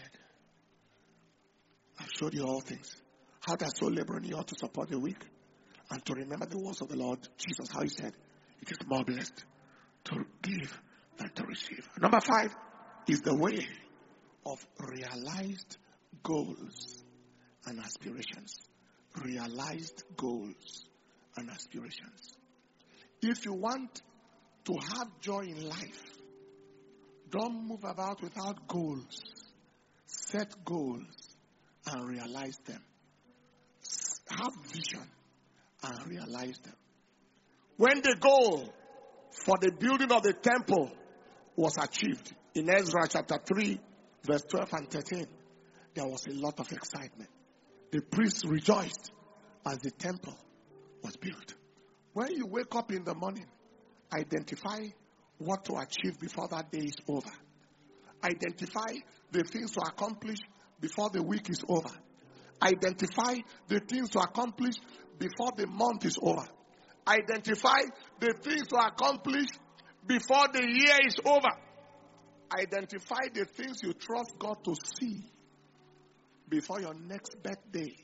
A: I've showed you all things. How does so labor in you ought to support the weak and to remember the words of the Lord Jesus, how he said, it is more blessed to give than to receive. Number five is the way of realized goals and aspirations. Realized goals and aspirations. If you want to have joy in life, don't move about without goals. Set goals and realize them. Have vision and realize them. When the goal for the building of the temple was achieved in Ezra chapter three, verse twelve and thirteen, there was a lot of excitement. The priests rejoiced as the temple was built. When you wake up in the morning, identify what to achieve before that day is over. Identify the things to accomplish before the week is over. Identify the things to accomplish before the month is over. Identify the things to accomplish before the year is over. Identify the things you trust God to see before your next birthday.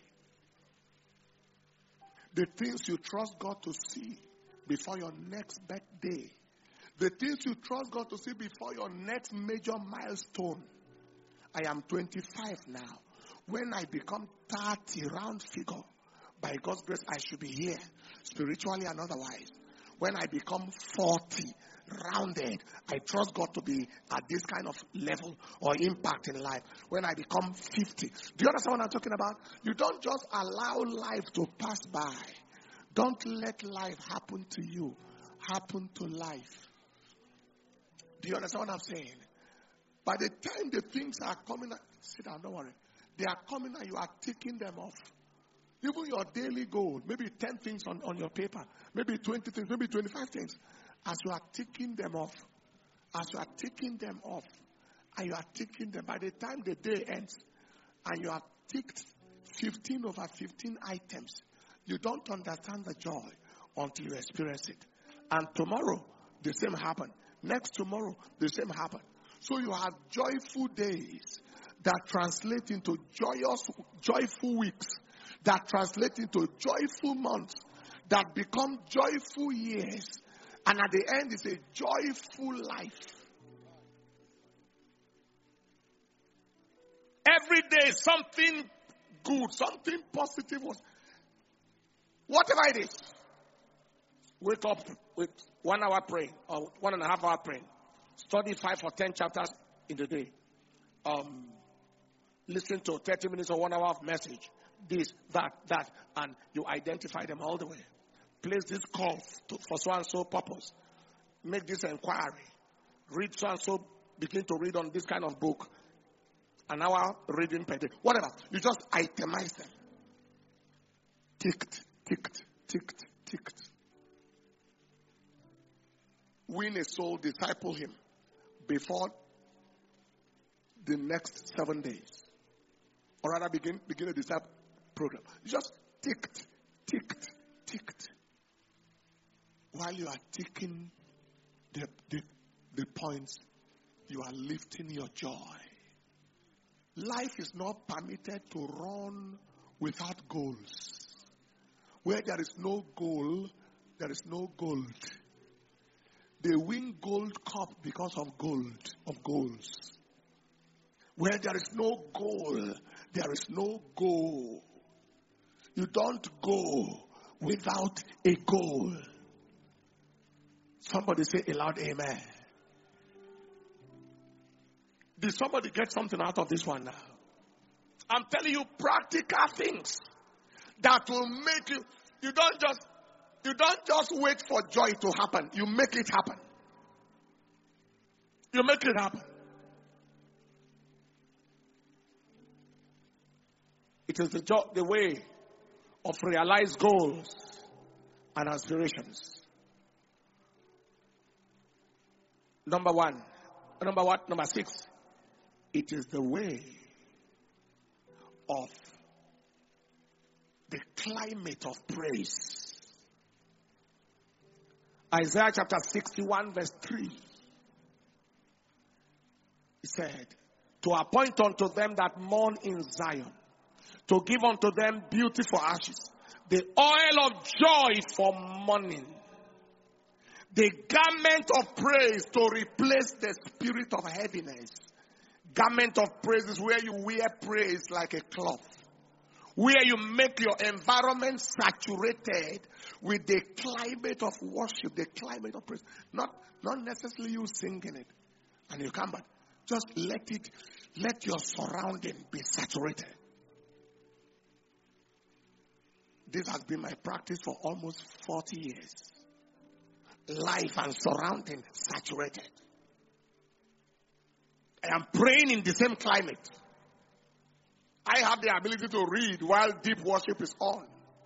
A: The things you trust God to see before your next birthday. The things you trust God to see before your next major milestone. I am twenty-five now. When I become thirty, round figure, by God's grace, I should be here, spiritually and otherwise. When I become forty, rounded, I trust God to be at this kind of level or impact in life. When I become fifty. Do you understand what I'm talking about? You don't just allow life to pass by. Don't let life happen to you. Happen to life. Do you understand what I'm saying? By the time the things are coming, sit down, don't worry. They are coming and you are ticking them off. Even your daily goal, maybe ten things on, on your paper, maybe twenty things, maybe twenty-five things. As you are ticking them off, as you are ticking them off, and you are ticking them, by the time the day ends, and you have ticked fifteen over fifteen items, you don't understand the joy until you experience it. And tomorrow, the same happen. Next tomorrow, the same happen. So you have joyful days that translate into joyous, joyful weeks, that translate into joyful months, that become joyful years, and at the end it's a joyful life. Every day something good, something positive was, whatever it is. Wake up with one hour praying or one and a half hour praying. Study five or ten chapters in the day. Um, listen to thirty minutes or one hour of message. This, that, that, and you identify them all the way. Place this call to, for so and so purpose. Make this inquiry. Read so and so. Begin to read on this kind of book. An hour reading per day. Whatever. You just itemize them. Ticked, ticked, ticked, ticked. Win a soul, disciple him before the next seven days. Or rather begin, begin a disciple program. You just ticked, ticked, ticked. While you are ticking the, the, the points, you are lifting your joy. Life is not permitted to run without goals. Where there is no goal, there is no gold. They win gold cup because of gold, of goals. Where there is no goal, there is no goal. You don't go without a goal. Somebody say a loud amen. Did somebody get something out of this one now? I'm telling you practical things that will make you, you don't just, you don't just wait for joy to happen. You make it happen. You make it happen. It is the, jo- the way of realized goals and aspirations. Number one. Number what? Number six. It is the way of the climate of praise. Isaiah chapter sixty-one verse three. He said, to appoint unto them that mourn in Zion, to give unto them beauty for ashes, the oil of joy for mourning, the garment of praise to replace the spirit of heaviness. Garment of praise is where you wear praise like a cloth, where you make your environment saturated with the climate of worship, the climate of praise. Not, not necessarily you singing it and you come back. Just let it, let your surrounding be saturated. This has been my practice for almost forty years. Life and surrounding saturated. I am praying in the same climate. I have the ability to read while deep worship is on.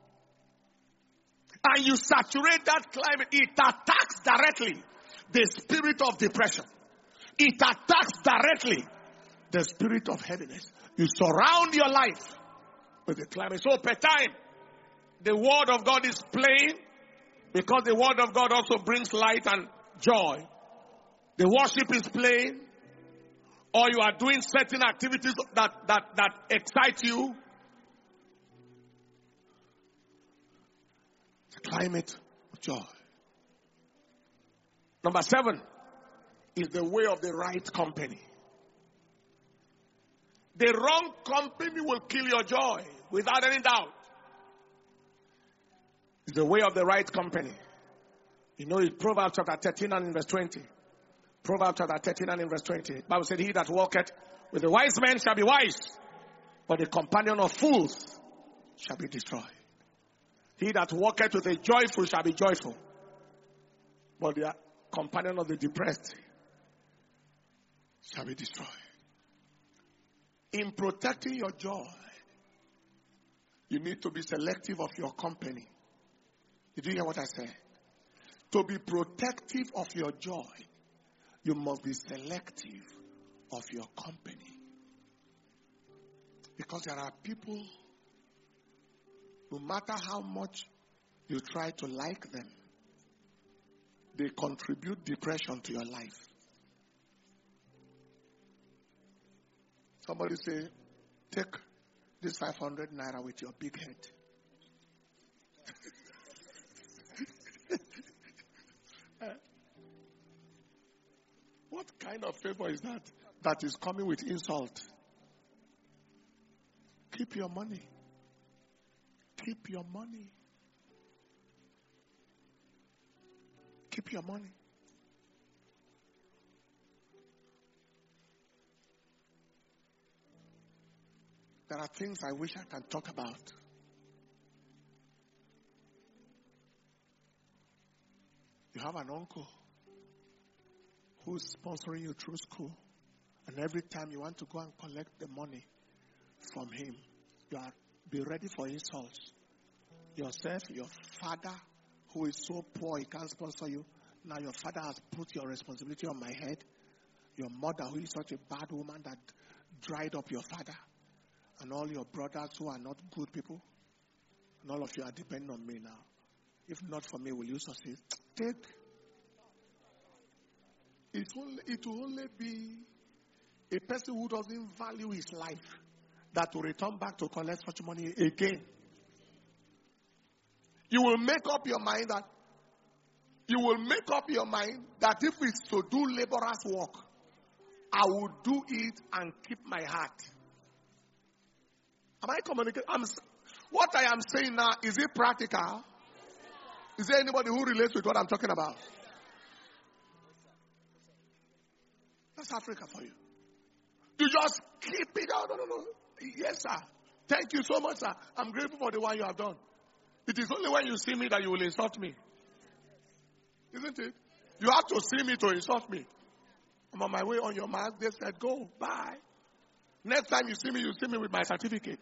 A: And you saturate that climate, it attacks directly the spirit of depression. It attacks directly the spirit of heaviness. You surround your life with the climate. So per time, the word of God is playing, because the word of God also brings light and joy. The worship is playing, or you are doing certain activities that, that, that excite you. It's a climate of joy. Number seven is the way of the right company. The wrong company will kill your joy, without any doubt. It's the way of the right company. You know, it's Proverbs chapter thirteen and in verse twenty. Proverbs chapter thirteen and in verse twenty. The Bible said, he that walketh with the wise men shall be wise, but the companion of fools shall be destroyed. He that walketh with the joyful shall be joyful, but the companion of the depressed shall be destroyed. In protecting your joy, you need to be selective of your company. Did you hear what I said? To be protective of your joy, you must be selective of your company. Because there are people, no matter how much you try to like them, they contribute depression to your life. Somebody say, take this five hundred naira with your big head. What kind of favor is that? That is coming with insult. Keep your money. Keep your money. Keep your money. There are things I wish I can talk about. You have an uncle who's sponsoring you through school, and every time you want to go and collect the money from him, you are be ready for insults. Yourself, your father, who is so poor he can't sponsor you. Now your father has put your responsibility on my head. Your mother, who is such a bad woman that dried up your father, and all your brothers who are not good people, and all of you are depending on me now. If not for me, will you succeed? Take. It will, it will only be a person who doesn't value his life that will return back to collect such money again. You will make up your mind that you will make up your mind that if it's to do laborer's work, I will do it and keep my heart. Am I communicating? I'm, what I am saying now, is it practical? Is there anybody who relates with what I'm talking about? That's Africa for you. You just keep it out. No, no, no. Yes, sir. Thank you so much, sir. I'm grateful for the one you have done. It is only when you see me that you will insult me. Isn't it? You have to see me to insult me. I'm on my way on your mark. They said, go. Bye. Next time you see me, you see me with my certificate.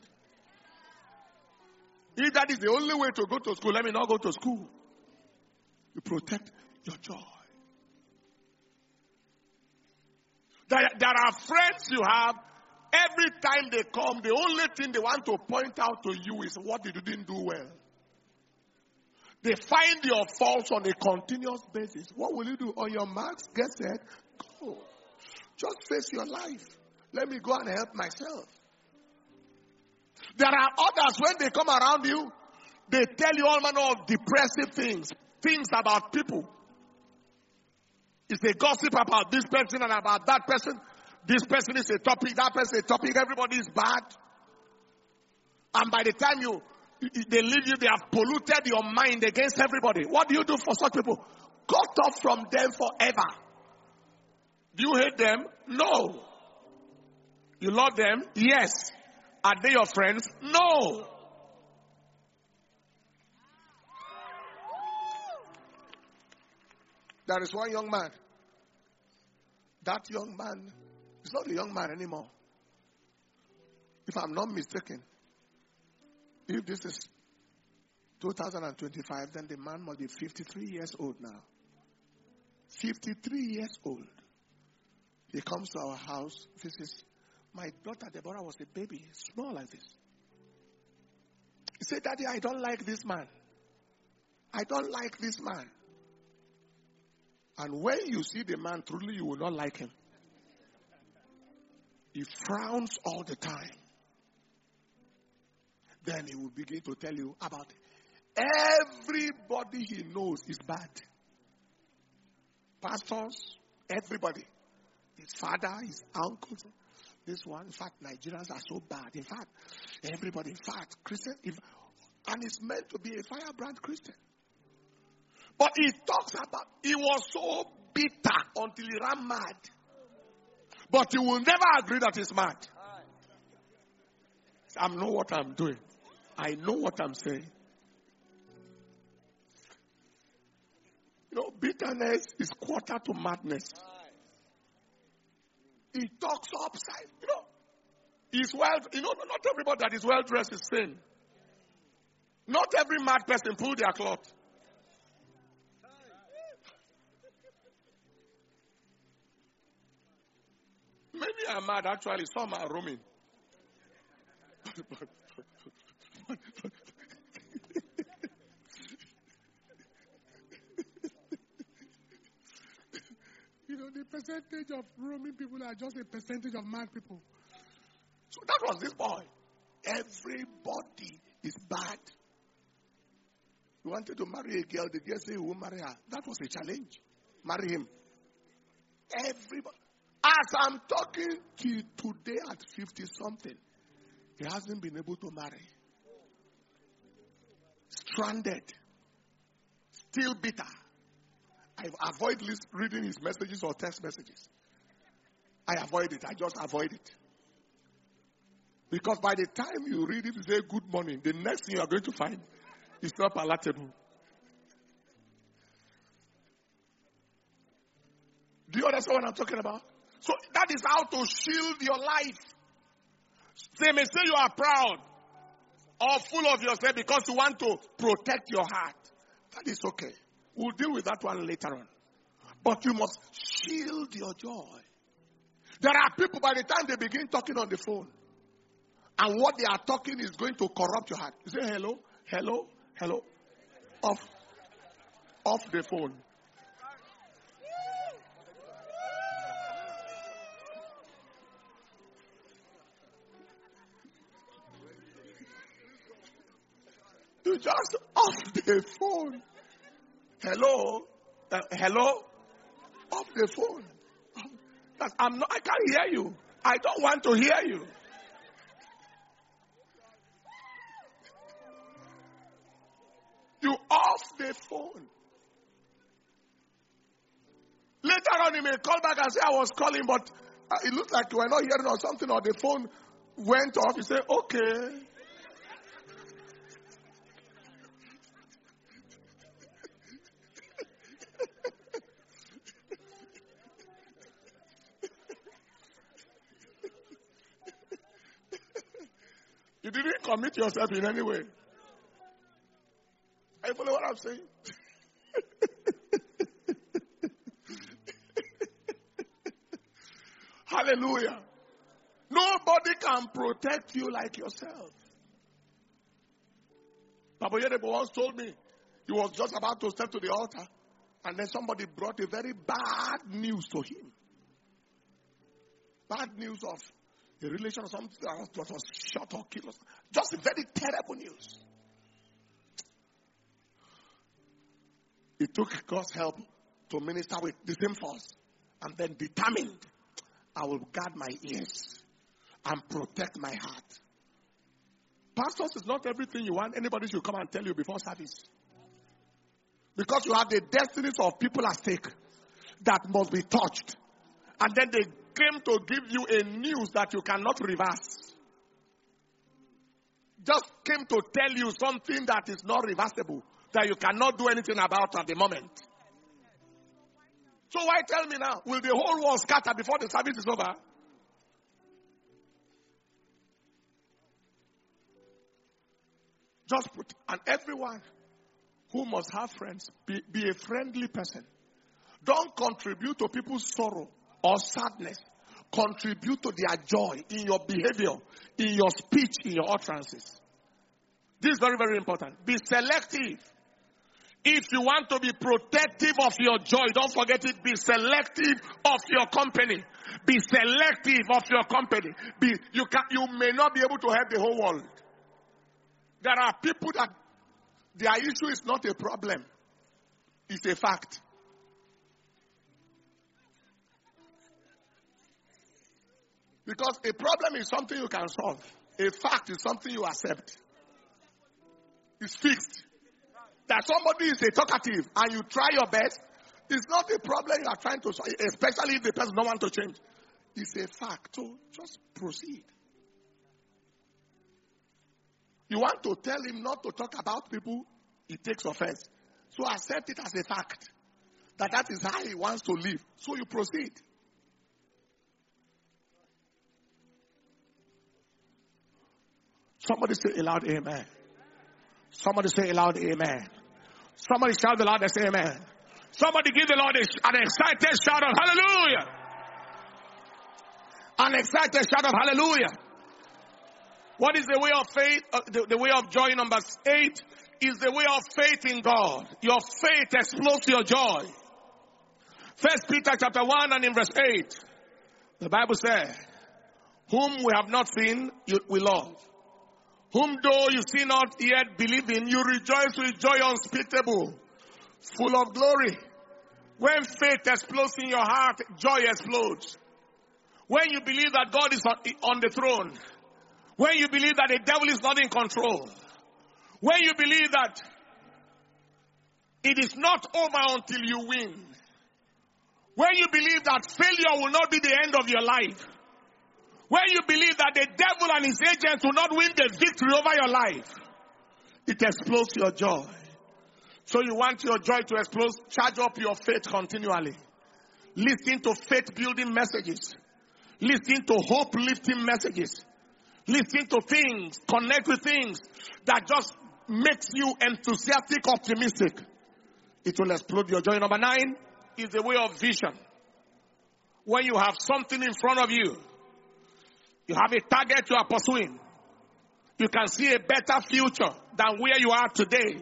A: If that is the only way to go to school, let me not go to school. You protect your joy. There, there are friends you have every time they come, the only thing they want to point out to you is what you didn't do well. They find your faults on a continuous basis. What will you do? On your marks, get set, go. Just face your life. Let me go and help myself. There are others, when they come around you, they tell you all manner of depressive things. Things about people. If they gossip about this person and about that person, this person is a topic, that person is a topic, everybody is bad. And by the time you they leave you, they have polluted your mind against everybody. What do you do for such people? Cut off from them forever. Do you hate them? No. You love them? Yes. Are they your friends? No. There is one young man. That young man is not a young man anymore. If I'm not mistaken, if this is two thousand twenty-five, then the man must be fifty-three years old now. fifty-three years old. He comes to our house. This is, my daughter Deborah was a baby, small like this. He said, Daddy, I don't like this man. I don't like this man. And when you see the man, truly you will not like him. He frowns all the time. Then he will begin to tell you about it. Everybody he knows is bad. Pastors, everybody. His father, his uncles. This one, in fact, Nigerians are so bad. In fact, everybody, in fact, Christian, if, and it's meant to be a firebrand Christian. But he talks about, he was so bitter until he ran mad. But he will never agree that he's mad. I know what I'm doing. I know what I'm saying. You know, bitterness is quarter to madness. He talks upside. You know, he's well, you know, not everybody that is well dressed is sane. Not every mad person pull their cloth. Many are mad, actually. Some are roaming. You know, the percentage of roaming people are just a percentage of mad people. So that was this boy. Everybody is bad. He wanted to marry a girl. The girl said he won't marry her. That was a challenge. Marry him. Everybody. As I'm talking to you today at fifty something, he hasn't been able to marry. Stranded. Still bitter. I avoid list, reading his messages or text messages. I avoid it. I just avoid it. Because by the time you read it, you say good morning. The next thing you are going to find is not palatable. Do you understand what I'm talking about? So that is how to shield your life. They may say you are proud or full of yourself because you want to protect your heart. That is okay. We'll deal with that one later on. But you must shield your joy. There are people, by the time they begin talking on the phone, and what they are talking is going to corrupt your heart. You say hello, hello, hello. Off. Off the phone. You just off the phone. Hello? Uh, hello? Off the phone. That I'm not, I can't hear you. I don't want to hear you. You off the phone. Later on, you may call back and say, I was calling, but uh, it looked like you were not hearing or something, or the phone went off. You say, okay. You didn't commit yourself in any way. Are you following what I'm saying? Hallelujah. Nobody can protect you like yourself. Papa Yedebo once told me he was just about to step to the altar, and then somebody brought a very bad news to him. Bad news of a relation or something that was shot or killed. Just a very terrible news. It took God's help to minister with the same force, and then determined, I will guard my ears and protect my heart. Pastors is not everything you want anybody should come and tell you before service. Because you have the destinies of people at stake that must be touched. And then they came to give you a news that you cannot reverse. Just came to tell you something that is not reversible, that you cannot do anything about at the moment. So why tell me now? Will the whole world scatter before the service is over? Just put, and everyone who must have friends, be, be a friendly person. Don't contribute to people's sorrow or sadness. Contribute to their joy in your behavior, in your speech, in your utterances. This is very, very important. Be selective. If you want to be protective of your joy, don't forget it. Be selective of your company. Be selective of your company. Be, you, can, you may not be able to help the whole world. There are people that their issue is not a problem. It's a fact. Because a problem is something you can solve. A fact is something you accept. It's fixed. That somebody is a talkative and you try your best, it's not a problem you are trying to solve, especially if the person don't want to change. It's a fact. So just proceed. You want to tell him not to talk about people, he takes offense. So accept it as a fact. That that is how he wants to live. So you proceed. Somebody say aloud amen. Somebody say aloud amen. Somebody shout the loudest amen. Somebody give the Lord an excited shout of hallelujah. An excited shout of hallelujah. What is the way of faith? Uh, the, the way of joy, number eight, is the way of faith in God. Your faith explodes your joy. First Peter chapter one and in verse eight, the Bible says, whom we have not seen, you, we love. Whom though you see not yet believe in, you rejoice with joy unspeakable, full of glory. When faith explodes in your heart, joy explodes. When you believe that God is on, on the throne, when you believe that the devil is not in control, when you believe that it is not over until you win, when you believe that failure will not be the end of your life, when you believe that the devil and his agents will not win the victory over your life, it explodes your joy. So you want your joy to explode, charge up your faith continually. Listen to faith-building messages. Listen to hope-lifting messages. Listen to things, connect with things that just makes you enthusiastic, optimistic. It will explode your joy. Number nine is the way of vision. When you have something in front of you, you have a target you are pursuing, you can see a better future than where you are today,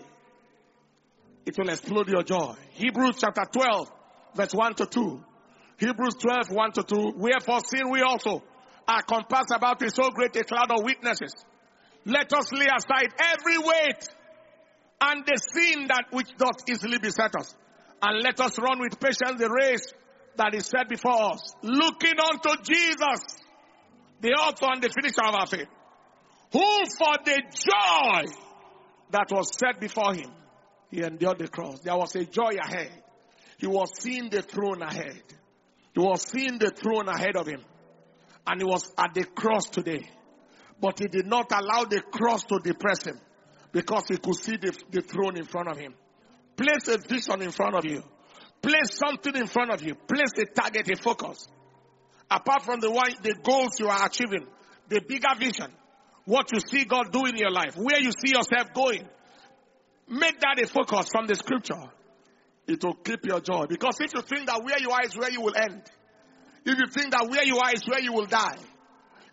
A: it will explode your joy. Hebrews chapter twelve, verse one to two. Hebrews twelve, one to two. Wherefore, seeing we also are compassed about with so great a cloud of witnesses, let us lay aside every weight and the sin that which doth easily beset us, and let us run with patience the race that is set before us, looking unto Jesus, the author and the finisher of our faith, who for the joy that was set before him, he endured the cross. There was a joy ahead. He was seeing the throne ahead. He was seeing the throne ahead of him. And he was at the cross today. But he did not allow the cross to depress him, because he could see the, the throne in front of him. Place a vision in front of you. Place something in front of you. Place a target, a focus. Apart from the one, the goals you are achieving, the bigger vision, what you see God do in your life, where you see yourself going, make that a focus from the scripture. It will keep your joy. Because if you think that where you are is where you will end, if you think that where you are is where you will die,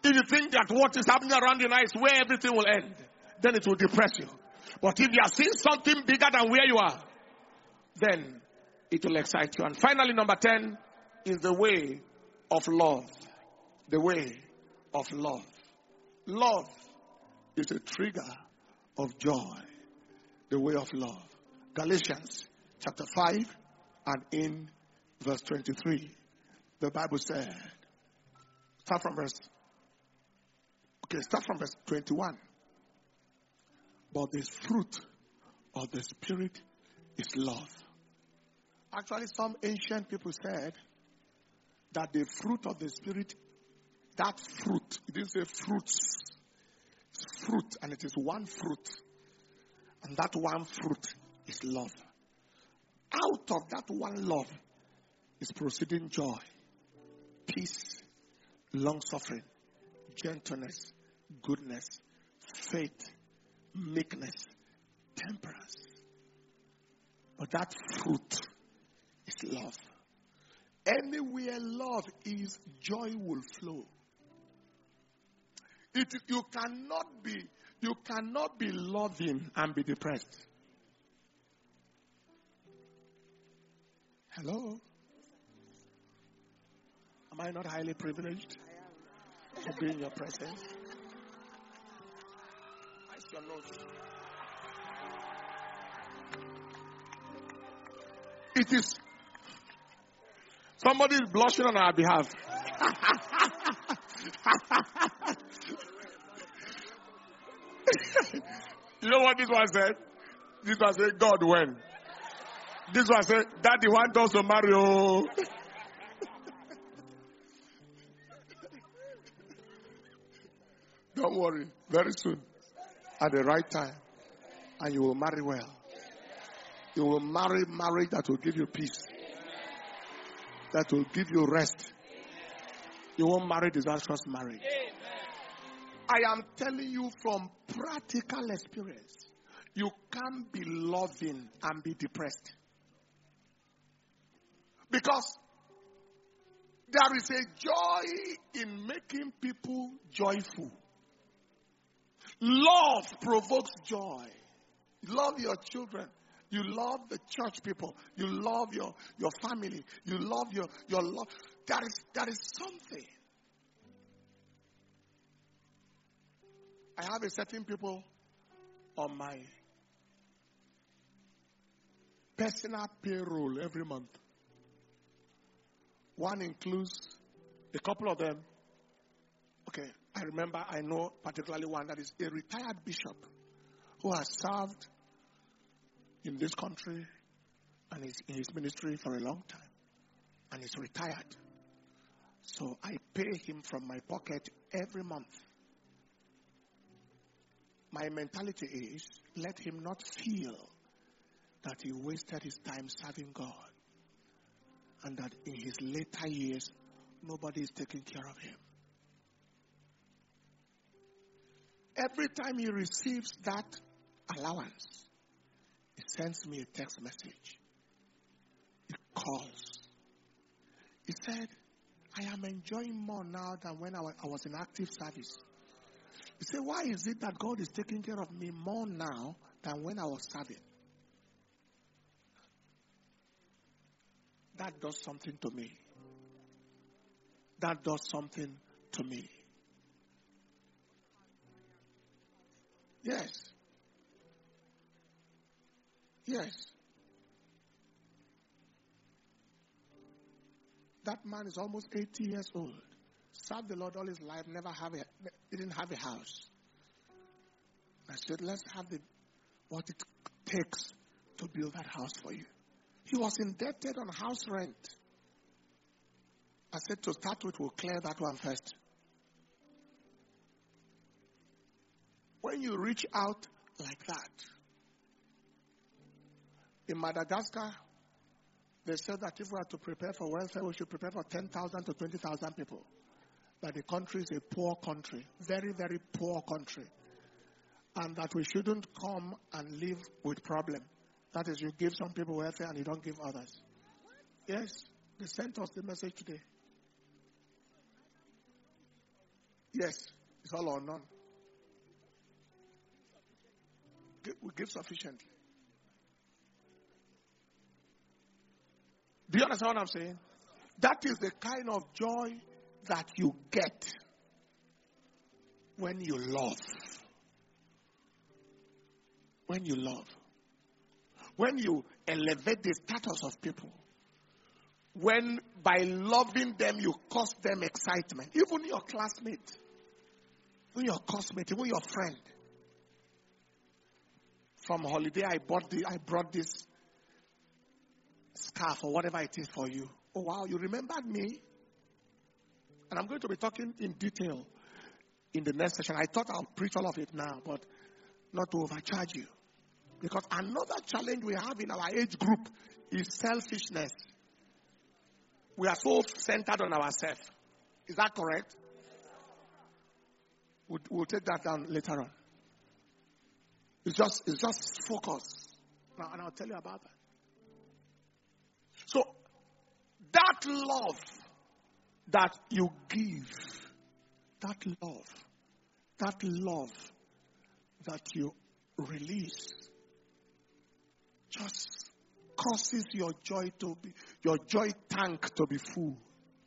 A: If you think that what is happening around you now is where everything will end, then it will depress you. But if you are seeing something bigger than where you are, then it will excite you. And finally, number ten is the way of love. The way of love. Love is a trigger of joy. The way of love. Galatians chapter five and in verse twenty-three. The Bible said, start from verse, okay, start from verse twenty-one. But the fruit of the Spirit is love. Actually, some ancient people said that the fruit of the Spirit, that fruit, it didn't say fruits, it's fruit, and it is one fruit. And that one fruit is love. Out of that one love is proceeding joy, peace, long-suffering, gentleness, goodness, faith, meekness, temperance. But that fruit is love. Anywhere love is, joy will flow. It, you cannot be, you cannot be loving and be depressed. Hello? Am I not highly privileged to be in your presence? Where's your nose? It is. Somebody is blushing on our behalf. You know what this one said? This one said, God, when? This one said, Daddy want us to marry. Oh. Don't worry. Very soon, at the right time, and you will marry well. You will marry marriage that will give you peace. That will give you rest. You won't marry disastrous marriage. I am telling you from practical experience, you can't be loving and be depressed. Because there is a joy in making people joyful. Love provokes joy. Love your children. You love the church people. You love your, your family. You love your, your love. There is, there is something. I have a certain people on my personal payroll every month. One includes a couple of them. Okay, I remember, I know particularly one that is a retired bishop who has served in this country and is in his ministry for a long time. And he's retired. So I pay him from my pocket every month. My mentality is, let him not feel that he wasted his time serving God. And that in his later years, nobody is taking care of him. Every time he receives that allowance, he sends me a text message. He calls. He said, I am enjoying more now than when I was in active service. He said, why is it that God is taking care of me more now than when I was serving? That does something to me. That does something to me. Yes. Yes. That man is almost eighty years old. Served the Lord all his life, never have a, didn't have a house. I said, let's have the, what it takes to build that house for you. He was indebted on house rent. I said, to start with, we'll clear that one first. When you reach out like that, in Madagascar, they said that if we are to prepare for welfare, we should prepare for ten thousand to twenty thousand people. That the country is a poor country, very, very poor country. And that we shouldn't come and live with problem. That is, you give some people welfare and you don't give others. Yes, they sent us the message today. Yes, it's all or none. We give sufficiently. Do you understand what I'm saying? That is the kind of joy that you get when you love. When you love. When you elevate the status of people. When by loving them you cause them excitement. Even your classmate. Even your classmate. Even your friend. From holiday I bought the I brought this scarf or whatever it is for you. Oh wow, you remembered me? And I'm going to be talking in detail in the next session. I thought I'll preach all of it now, but not to overcharge you. Because another challenge we have in our age group is selfishness. We are so centered on ourselves. Is that correct? We'll, we'll take that down later on. It's just, it's just focus. Now, and I'll tell you about that. So, that love that you give, that love, that love that you release, just causes your joy to be, your joy tank to be full.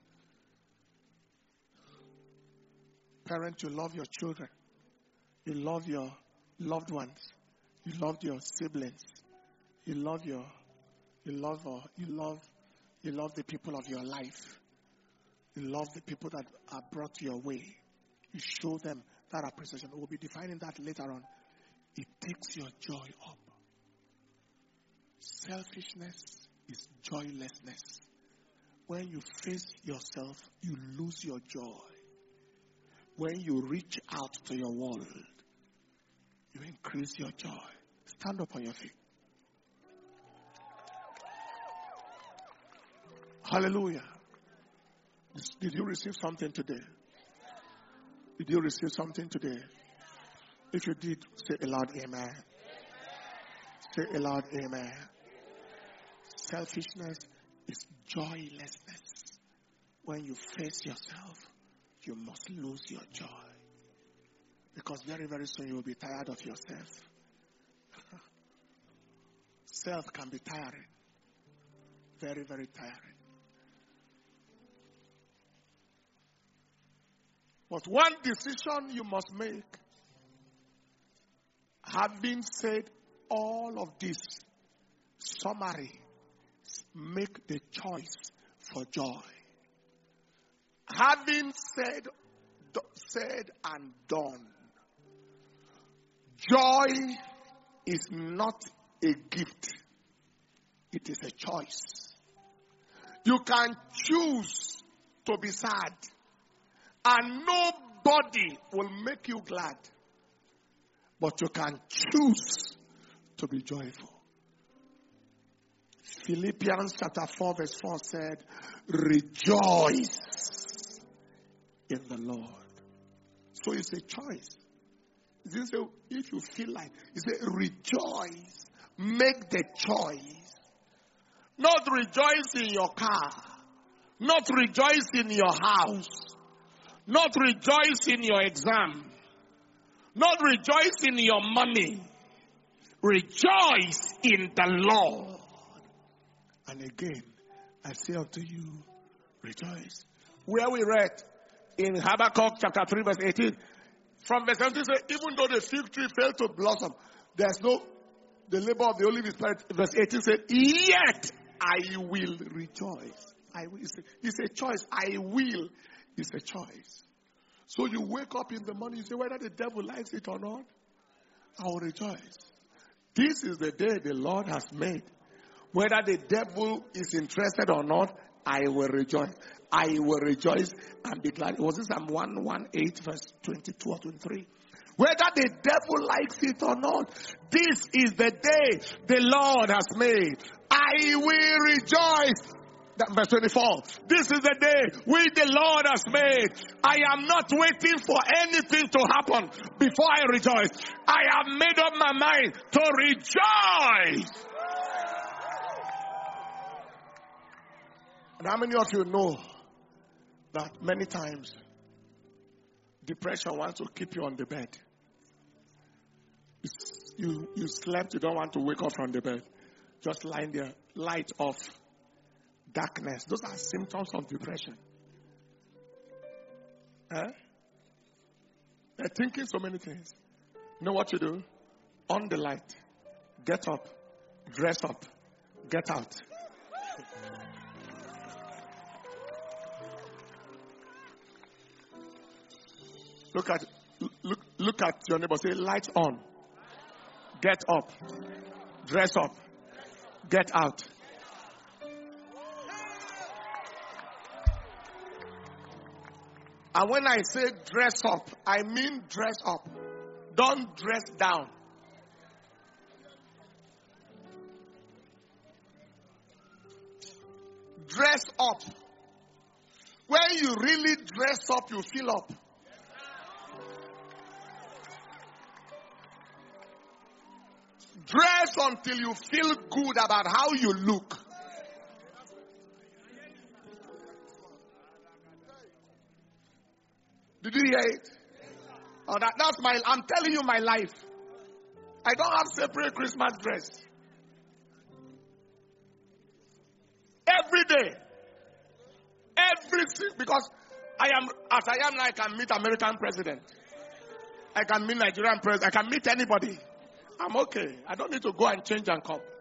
A: Parent, you love your children. You love your loved ones. You love your siblings. You love your, you love, uh, you love, you love the people of your life. You love the people that are brought your way. You show them that appreciation. We'll be defining that later on. It takes your joy up. Selfishness is joylessness. When you face yourself, you lose your joy. When you reach out to your world, you increase your joy. Stand up on your feet. Hallelujah. Did you receive something today? Did you receive something today? If you did, say a loud amen. Say a loud amen. Selfishness is joylessness. When you face yourself, you must lose your joy. Because very, very soon you will be tired of yourself. Self can be tiring. Very, very tiring. But one decision you must make, having said all of this, summary, make the choice for joy. Having said, said and done, joy is not a gift. It is a choice. You can choose to be sad, and nobody will make you glad. But you can choose to be joyful. Philippians chapter four verse four said, rejoice in the Lord. So it's a choice. It didn't say if you feel like. It said rejoice. Make the choice. Not rejoice in your car. Not rejoice in your house. Not rejoice in your exam. Not rejoice in your money. Rejoice in the Lord. And again, I say unto you, rejoice. Where we read in Habakkuk chapter three verse eighteen. From verse seventeen, say, even though the fig tree failed to blossom, there's no, the labor of the olive is planted. Verse eighteen said, yet I will rejoice. I will. It's a, it's a choice. I will. It's a choice. So you wake up in the morning, you say, whether the devil likes it or not, I will rejoice. This is the day the Lord has made. Whether the devil is interested or not, I will rejoice. I will rejoice and be glad. It was in Psalm one eighteen verse twenty-two or twenty-three. Whether the devil likes it or not, this is the day the Lord has made. I will rejoice. That verse twenty-four. This is the day which the Lord has made. I am not waiting for anything to happen before I rejoice. I have made up my mind to rejoice. And how many of you know that many times Depression wants to keep you on the bed. You, you slept, you don't want to wake up from the bed. Just lying there, light off, darkness. Those are symptoms of depression. Eh? They're thinking so many things. You know what you do? On the light. Get up. Dress up. Get out. Look at look look at your neighbor. Say, lights on. Get up. Dress up. Get out. And when I say dress up, I mean dress up. Don't dress down. Dress up. When you really dress up, you feel up. Dress until you feel good about how you look. Did you hear it? Oh, that, that's my, I'm telling you my life. I don't have separate Christmas dress. Every day. Every, because I am, as I am now, I can meet American president. I can meet Nigerian president. I can meet anybody. I'm okay. I don't need to go and change and come.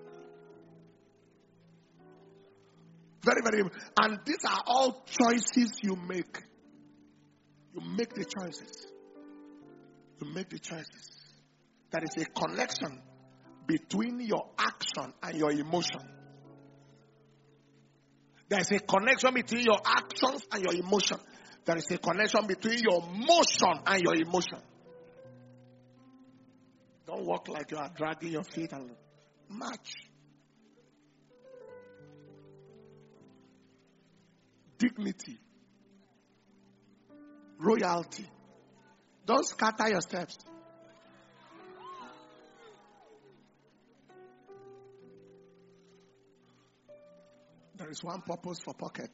A: Very, very, and these are all choices you make. You make the choices. You make the choices. There is a connection between your action and your emotion. There is a connection between your actions and your emotion. There is a connection between your motion and your emotion. Don't walk like you are dragging your feet and march. Dignity. Royalty. Don't scatter your steps. There is one purpose for pocket.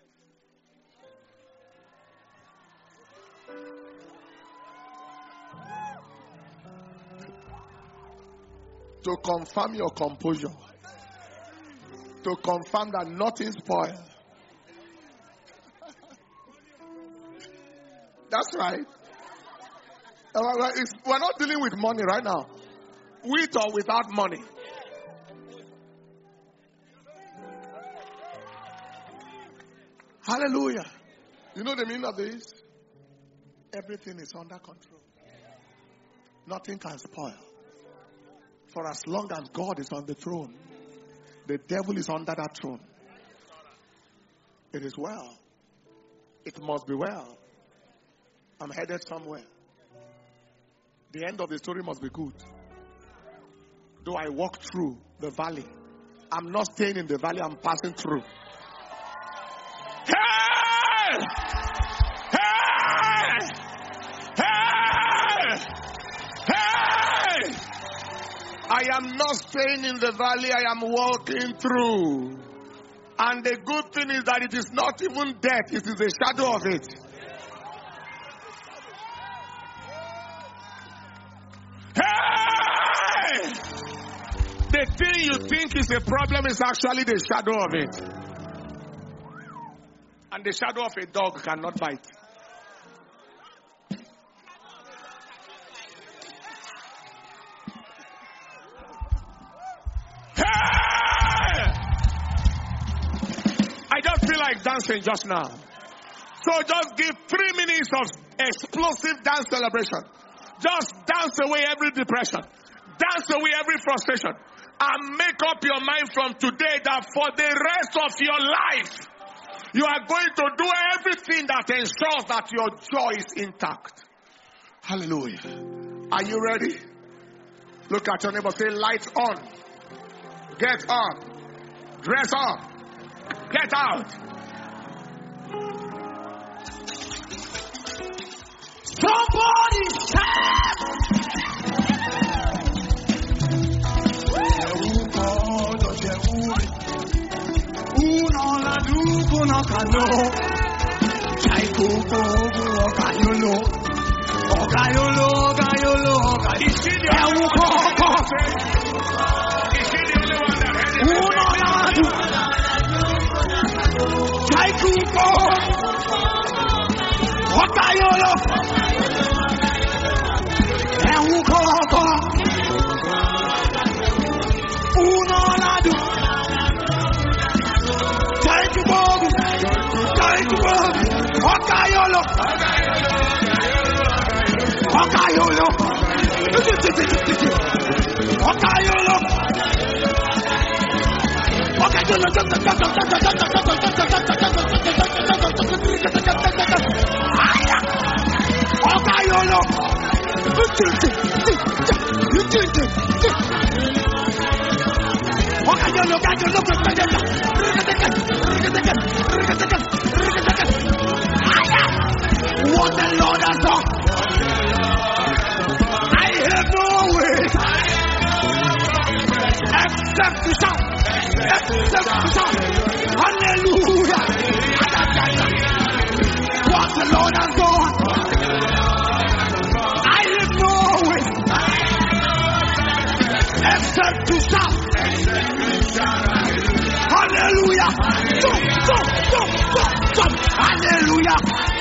A: To confirm your composure. To confirm that nothing spoils. That's right. We're not dealing with money right now. With or without money. Hallelujah. You know the meaning of this? Everything is under control. Nothing can spoil. For as long as God is on the throne, the devil is under that throne. It is well. It must be well. I'm headed somewhere. The end of the story must be good. Though I walk through the valley, I'm not staying in the valley, I'm passing through. Hey! Hey! Hey! Hey! I am not staying in the valley, I am walking through. And the good thing is that it is not even death, it is the shadow of it. Hey! The thing you think is a problem is actually the shadow of it. And the shadow of a dog cannot bite. Hey! I just feel like dancing just now. So just give three minutes of explosive dance celebration. Just dance away every depression. Dance away every frustration. And make up your mind from today that for the rest of your life, you are going to do everything that ensures that your joy is intact. Hallelujah. Are you ready? Look at your neighbor. Say, lights on. Get up. Dress up. Get out. Somebody shout! Uno la duco no cano, chai cuco, cayolo. Gayolo, Gayolo, Ewukoko, Unonadu, Taikuko, Okayolo, Ewukoko, Unonadu, Taikuko, Taikuko, Okayolo, Okayolo, Okayolo, Okayolo, what the Lord has done, I have no way except to shout, except to shout, hallelujah. What the Lord has done, I have no way except to shout, hallelujah. Jump, jump, jump, jump, jump, hallelujah.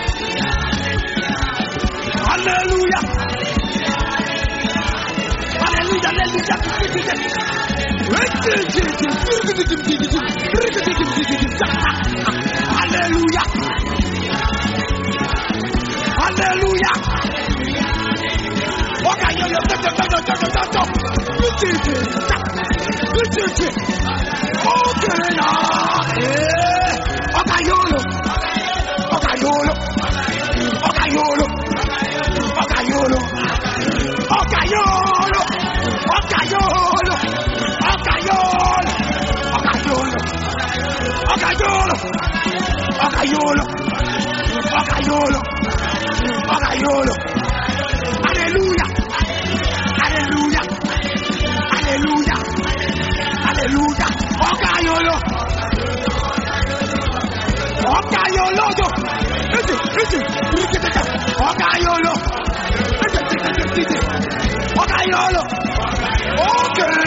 A: Hallelujah. Hallelujah. Hallelujah. Hallelujah. Hallelujah. Okay, yo, yo, yo, yo, yo, yo, yo, yo. Okay, now. Okay, yo, yo. Okay, yo, yo. Okay, yo, yo. Okayolo, Okayolo, Okayolo, Okayolo, Okayolo, Okayolo, Okayolo, Okayolo, Okayolo, Hallelujah, Hallelujah, Hallelujah, Hallelujah, Okayolo, Okayolo, Okayolo, Okayolo, okay.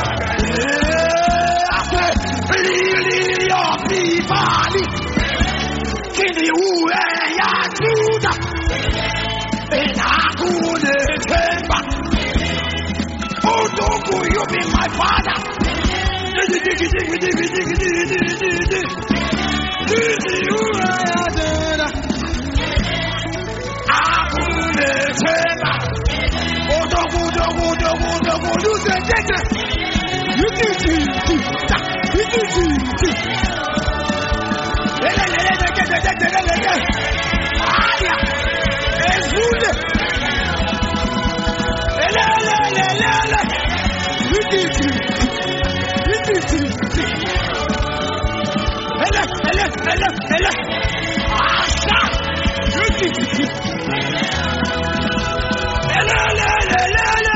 A: I said, Lily of the valley, Kini uwe ya Juda, Benakune Temba, Odoku, you be my father. Kini uwe ya Juda, Akune Temba. You say, you did it. You did it. Aya, ezule. Ele, ele, ele, ele. You did it. You did it. Ele, ele, ele, ele. Asha, you did it. Ele, ele, ele, ele.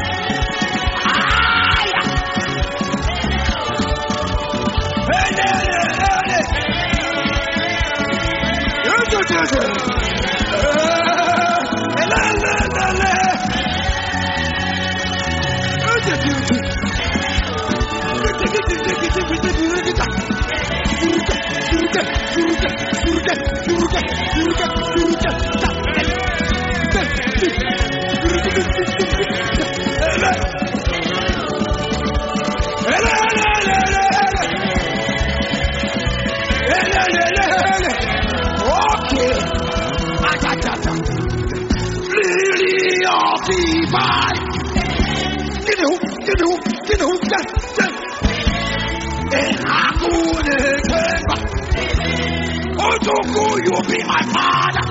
A: You'll be my father.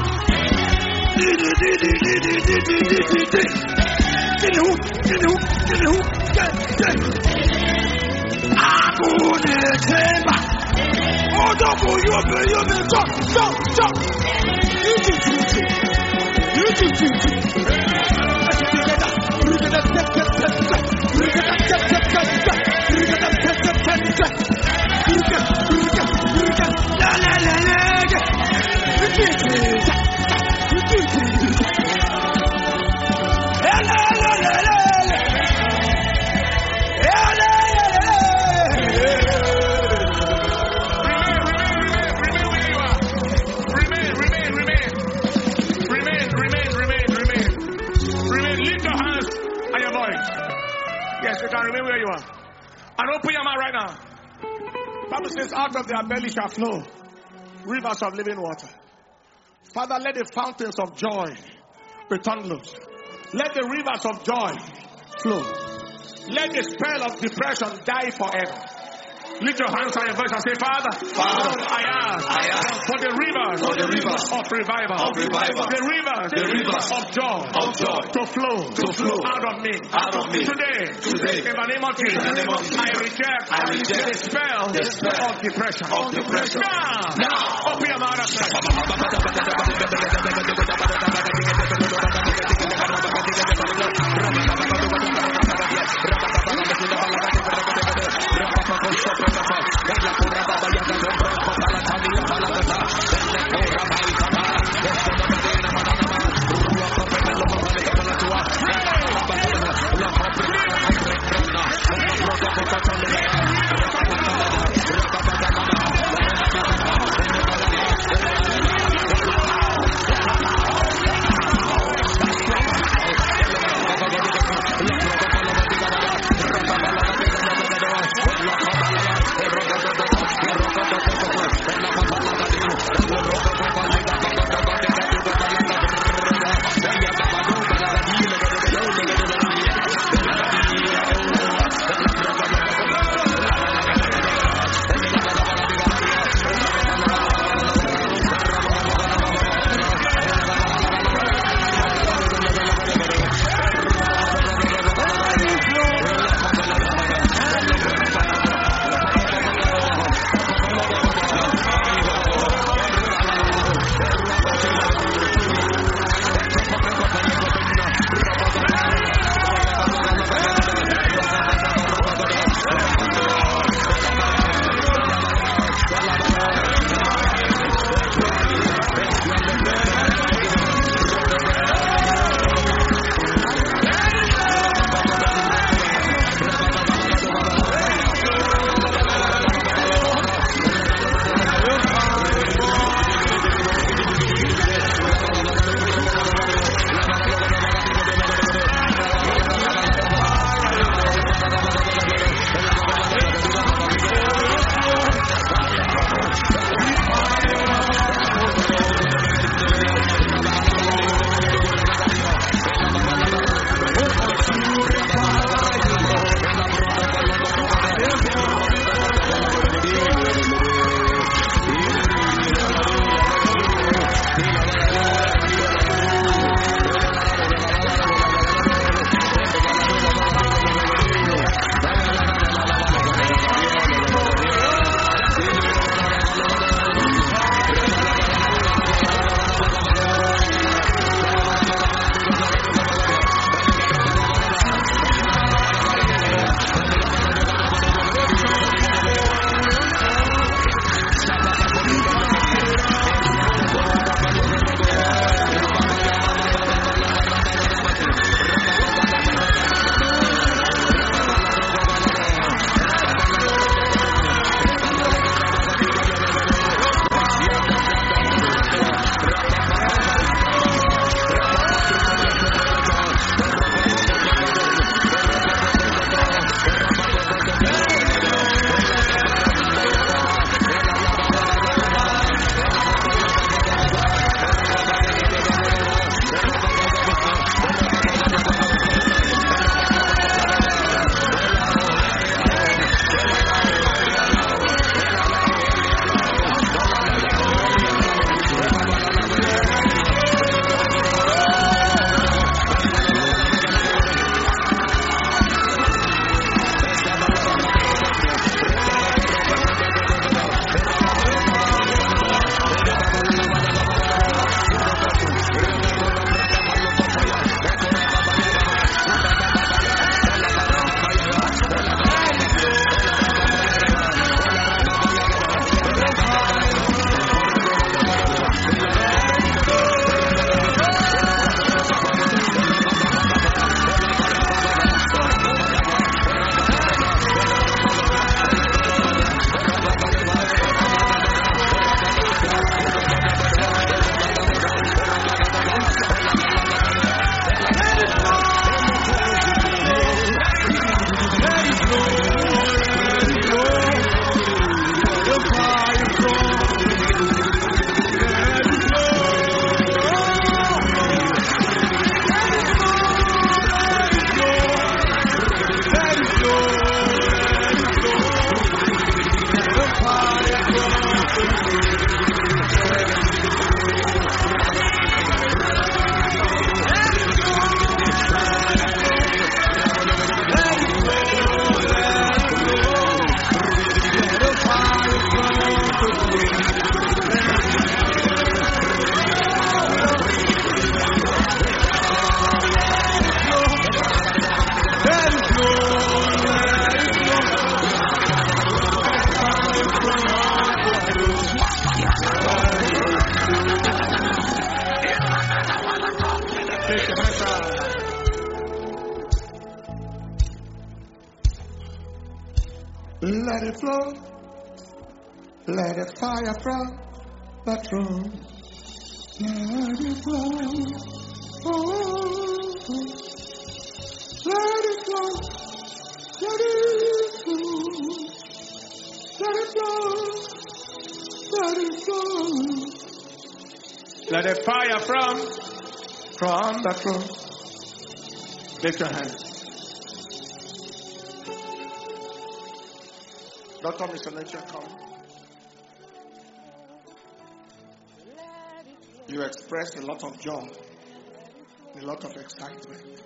A: where you are. And open your mouth right now. The Bible says, out of their belly shall flow rivers of living water. Father, let the fountains of joy return loose. Let the rivers of joy flow. Let the spell of depression die forever. Lift your hands on your voice and say, Father, Father, I ask, I ask for the rivers, for the rivers of revival, of revival, the rivers, the rivers of joy, of joy to flow, to flow out of me, out of me today, today. In the name of Jesus, in the name of Jesus. I reject, I reject the spell, the spell of depression, of depression. Now, now, open your mouth and say. Let it flow. Let the fire from the throne. Let it flow. Oh, let it flow. Let it flow. Let it flow. Let it flow. Let the fire from from the throne. Lift your hands. Doctor Mister Nature, come. You expressed a lot of joy, a lot of excitement.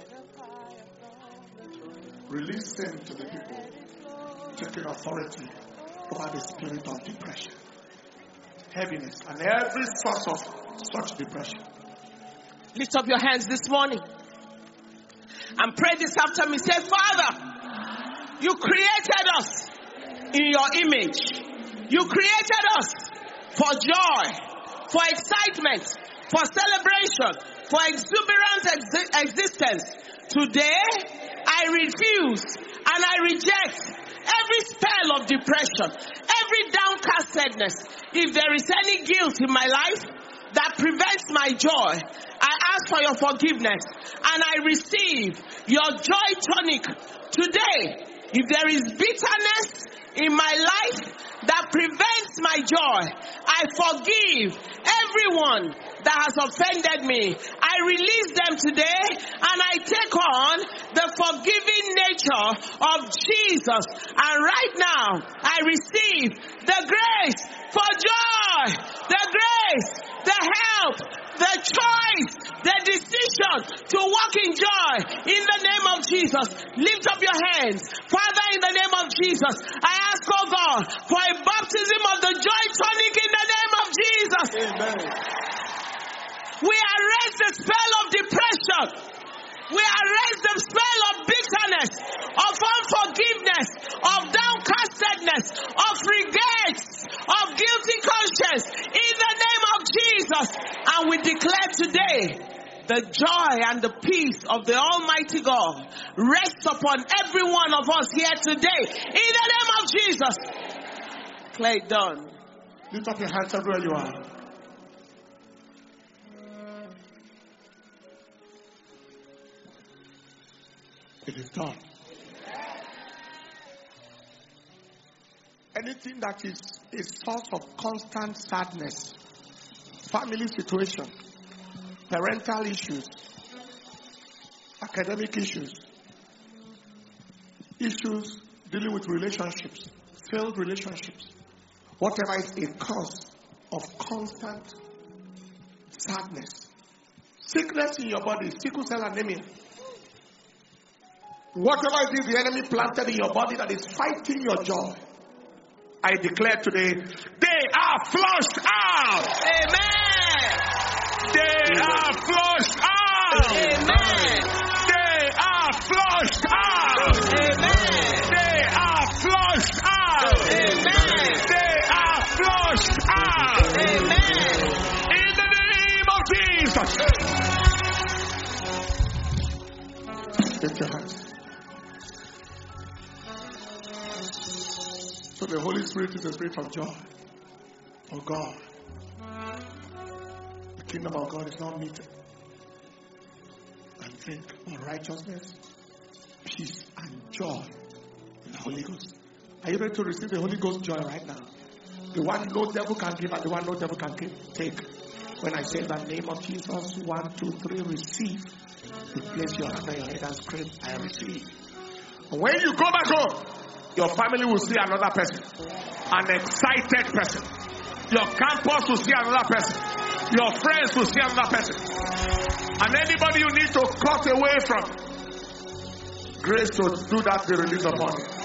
A: Release him to the people, taking authority over the spirit of depression, heaviness, and every source of such depression.
B: Lift up your hands this morning and pray this after me. Say, Father, you created us in your image. You created us for joy, for excitement, for celebration, for exuberant ex- existence. Today, I refuse and I reject every spell of depression, every downcastedness. If there is any guilt in my life that prevents my joy, I ask for your forgiveness and I receive your joy tonic today. If there is bitterness in my life that prevents my joy, I forgive everyone that has offended me. I release them today and I take on the forgiving nature of Jesus. And right now, I receive the grace for joy, the grace, the help, the choice, the decision to walk in joy in the name of Jesus. Lift up your hands. Father, in the name of Jesus, I ask, oh God, for a baptism of the joy tonic in the name of Jesus.
A: Amen.
B: We arrest the spell of depression. We arrest the spell of bitterness, of unforgiveness, of downcastedness, of regrets, of guilty conscience in the name of Jesus. And we declare today the joy and the peace of the Almighty God rests upon every one of us here today in the name of Jesus. Declare it done.
A: Lift up your hands everywhere you are. It is done. Anything that is a source of constant sadness, family situation, parental issues, academic issues, issues dealing with relationships, failed relationships, whatever is a cause of constant sadness, sickness in your body, sickle cell anemia, whatever it is the enemy planted in your body that is fighting your joy, I declare today, they are flushed out.
B: Amen.
A: They are flushed out.
B: Amen.
A: They are flushed out.
B: Amen.
A: They are flushed out.
B: Amen.
A: They are flushed out.
B: Amen.
A: In the name of Jesus. Lift your hands. So the Holy Spirit is the spirit of joy. Oh God. The kingdom of God is not meat and drink, but righteousness, peace, and joy in the Holy Ghost. Are you ready to receive the Holy Ghost joy right now? The one no devil can give and the one no devil can give. Take. When I say the name of Jesus, one, two, three, receive. You place your hand on your head and scream, I receive. When you go back home, your family will see another person. An excited person. Your campus will see another person. Your friends will see another person. And anybody you need to cut away from, grace to do that, be released upon you.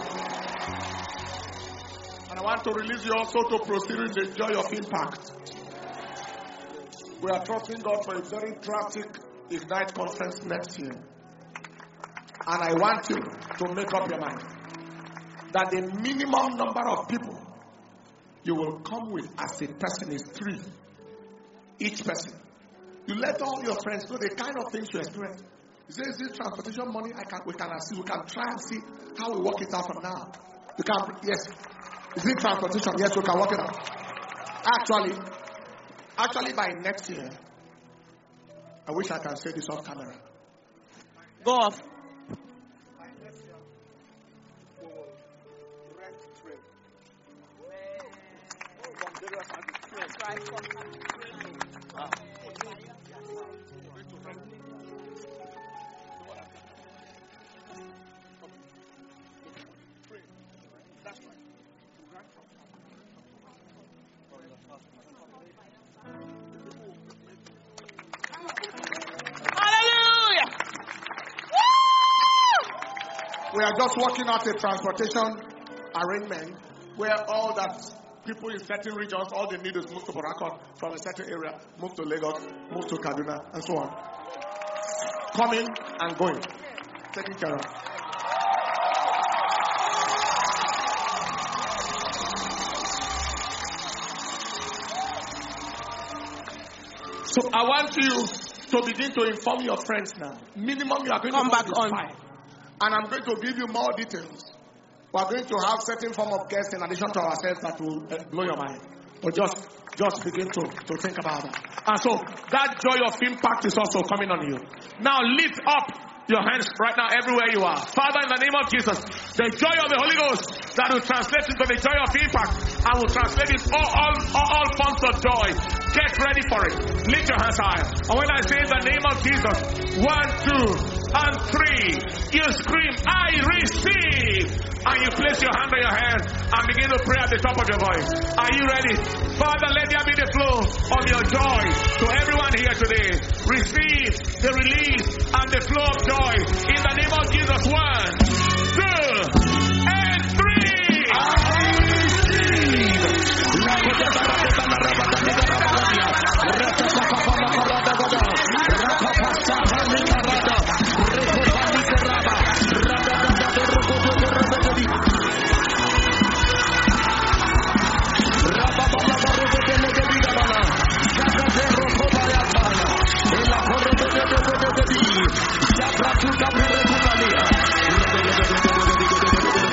A: And I want to release you also to proceed in the joy of impact. We are trusting God for a very drastic Ignite conference next year. And I want you to make up your mind that the minimum number of people you will come with as a person is three. Each person. You let all your friends know the kind of things you experience. You say, is this transportation money? I can, we can see, we can try and see how we work it out from now. You can, yes. Is it transportation? Yes, we can work it out. Actually, actually by next year, I wish I can say this off camera.
B: Go off.
A: We are just working out a transportation arrangement where all that people in certain regions, all they need is move to Port Harcourt from a certain area, move to Lagos, move to Kaduna, and so on. Coming and going. Taken care of. So I want you to begin to inform your friends now. Minimum you are going
B: Come
A: to
B: back on.
A: five. And I'm going to give you more details. We are going to have certain form of guests in addition to ourselves that will uh, blow your mind. But just, just begin to, to think about that. And so that joy of impact is also coming on you. Now lift up your hands right now everywhere you are. Father, in the name of Jesus, the joy of the Holy Ghost that will translate into the joy of impact and will translate into all, all, all, all forms of joy. Get ready for it. Lift your hands high. And when I say in the name of Jesus, one, two, and three, you scream, I receive. And you place your hand on your head and begin to pray at the top of your voice. Are you ready? Father, let there be the flow of your joy to everyone here today. Receive the release and the flow of joy in the name of Jesus. One, two, and three. I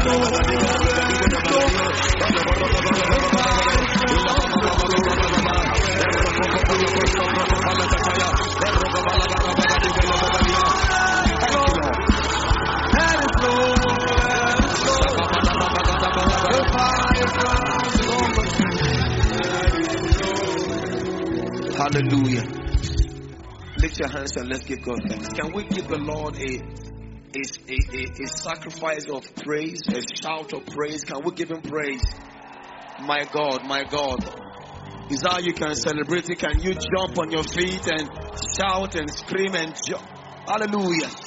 C: Hallelujah. Lift your hands and let's give God thanks. Can we give the Lord a, a, a, a sacrifice of praise, a shout of praise? Can we give him praise? My God, my God. Is that how you can celebrate it? Can you jump on your feet and shout and scream and jump? Hallelujah.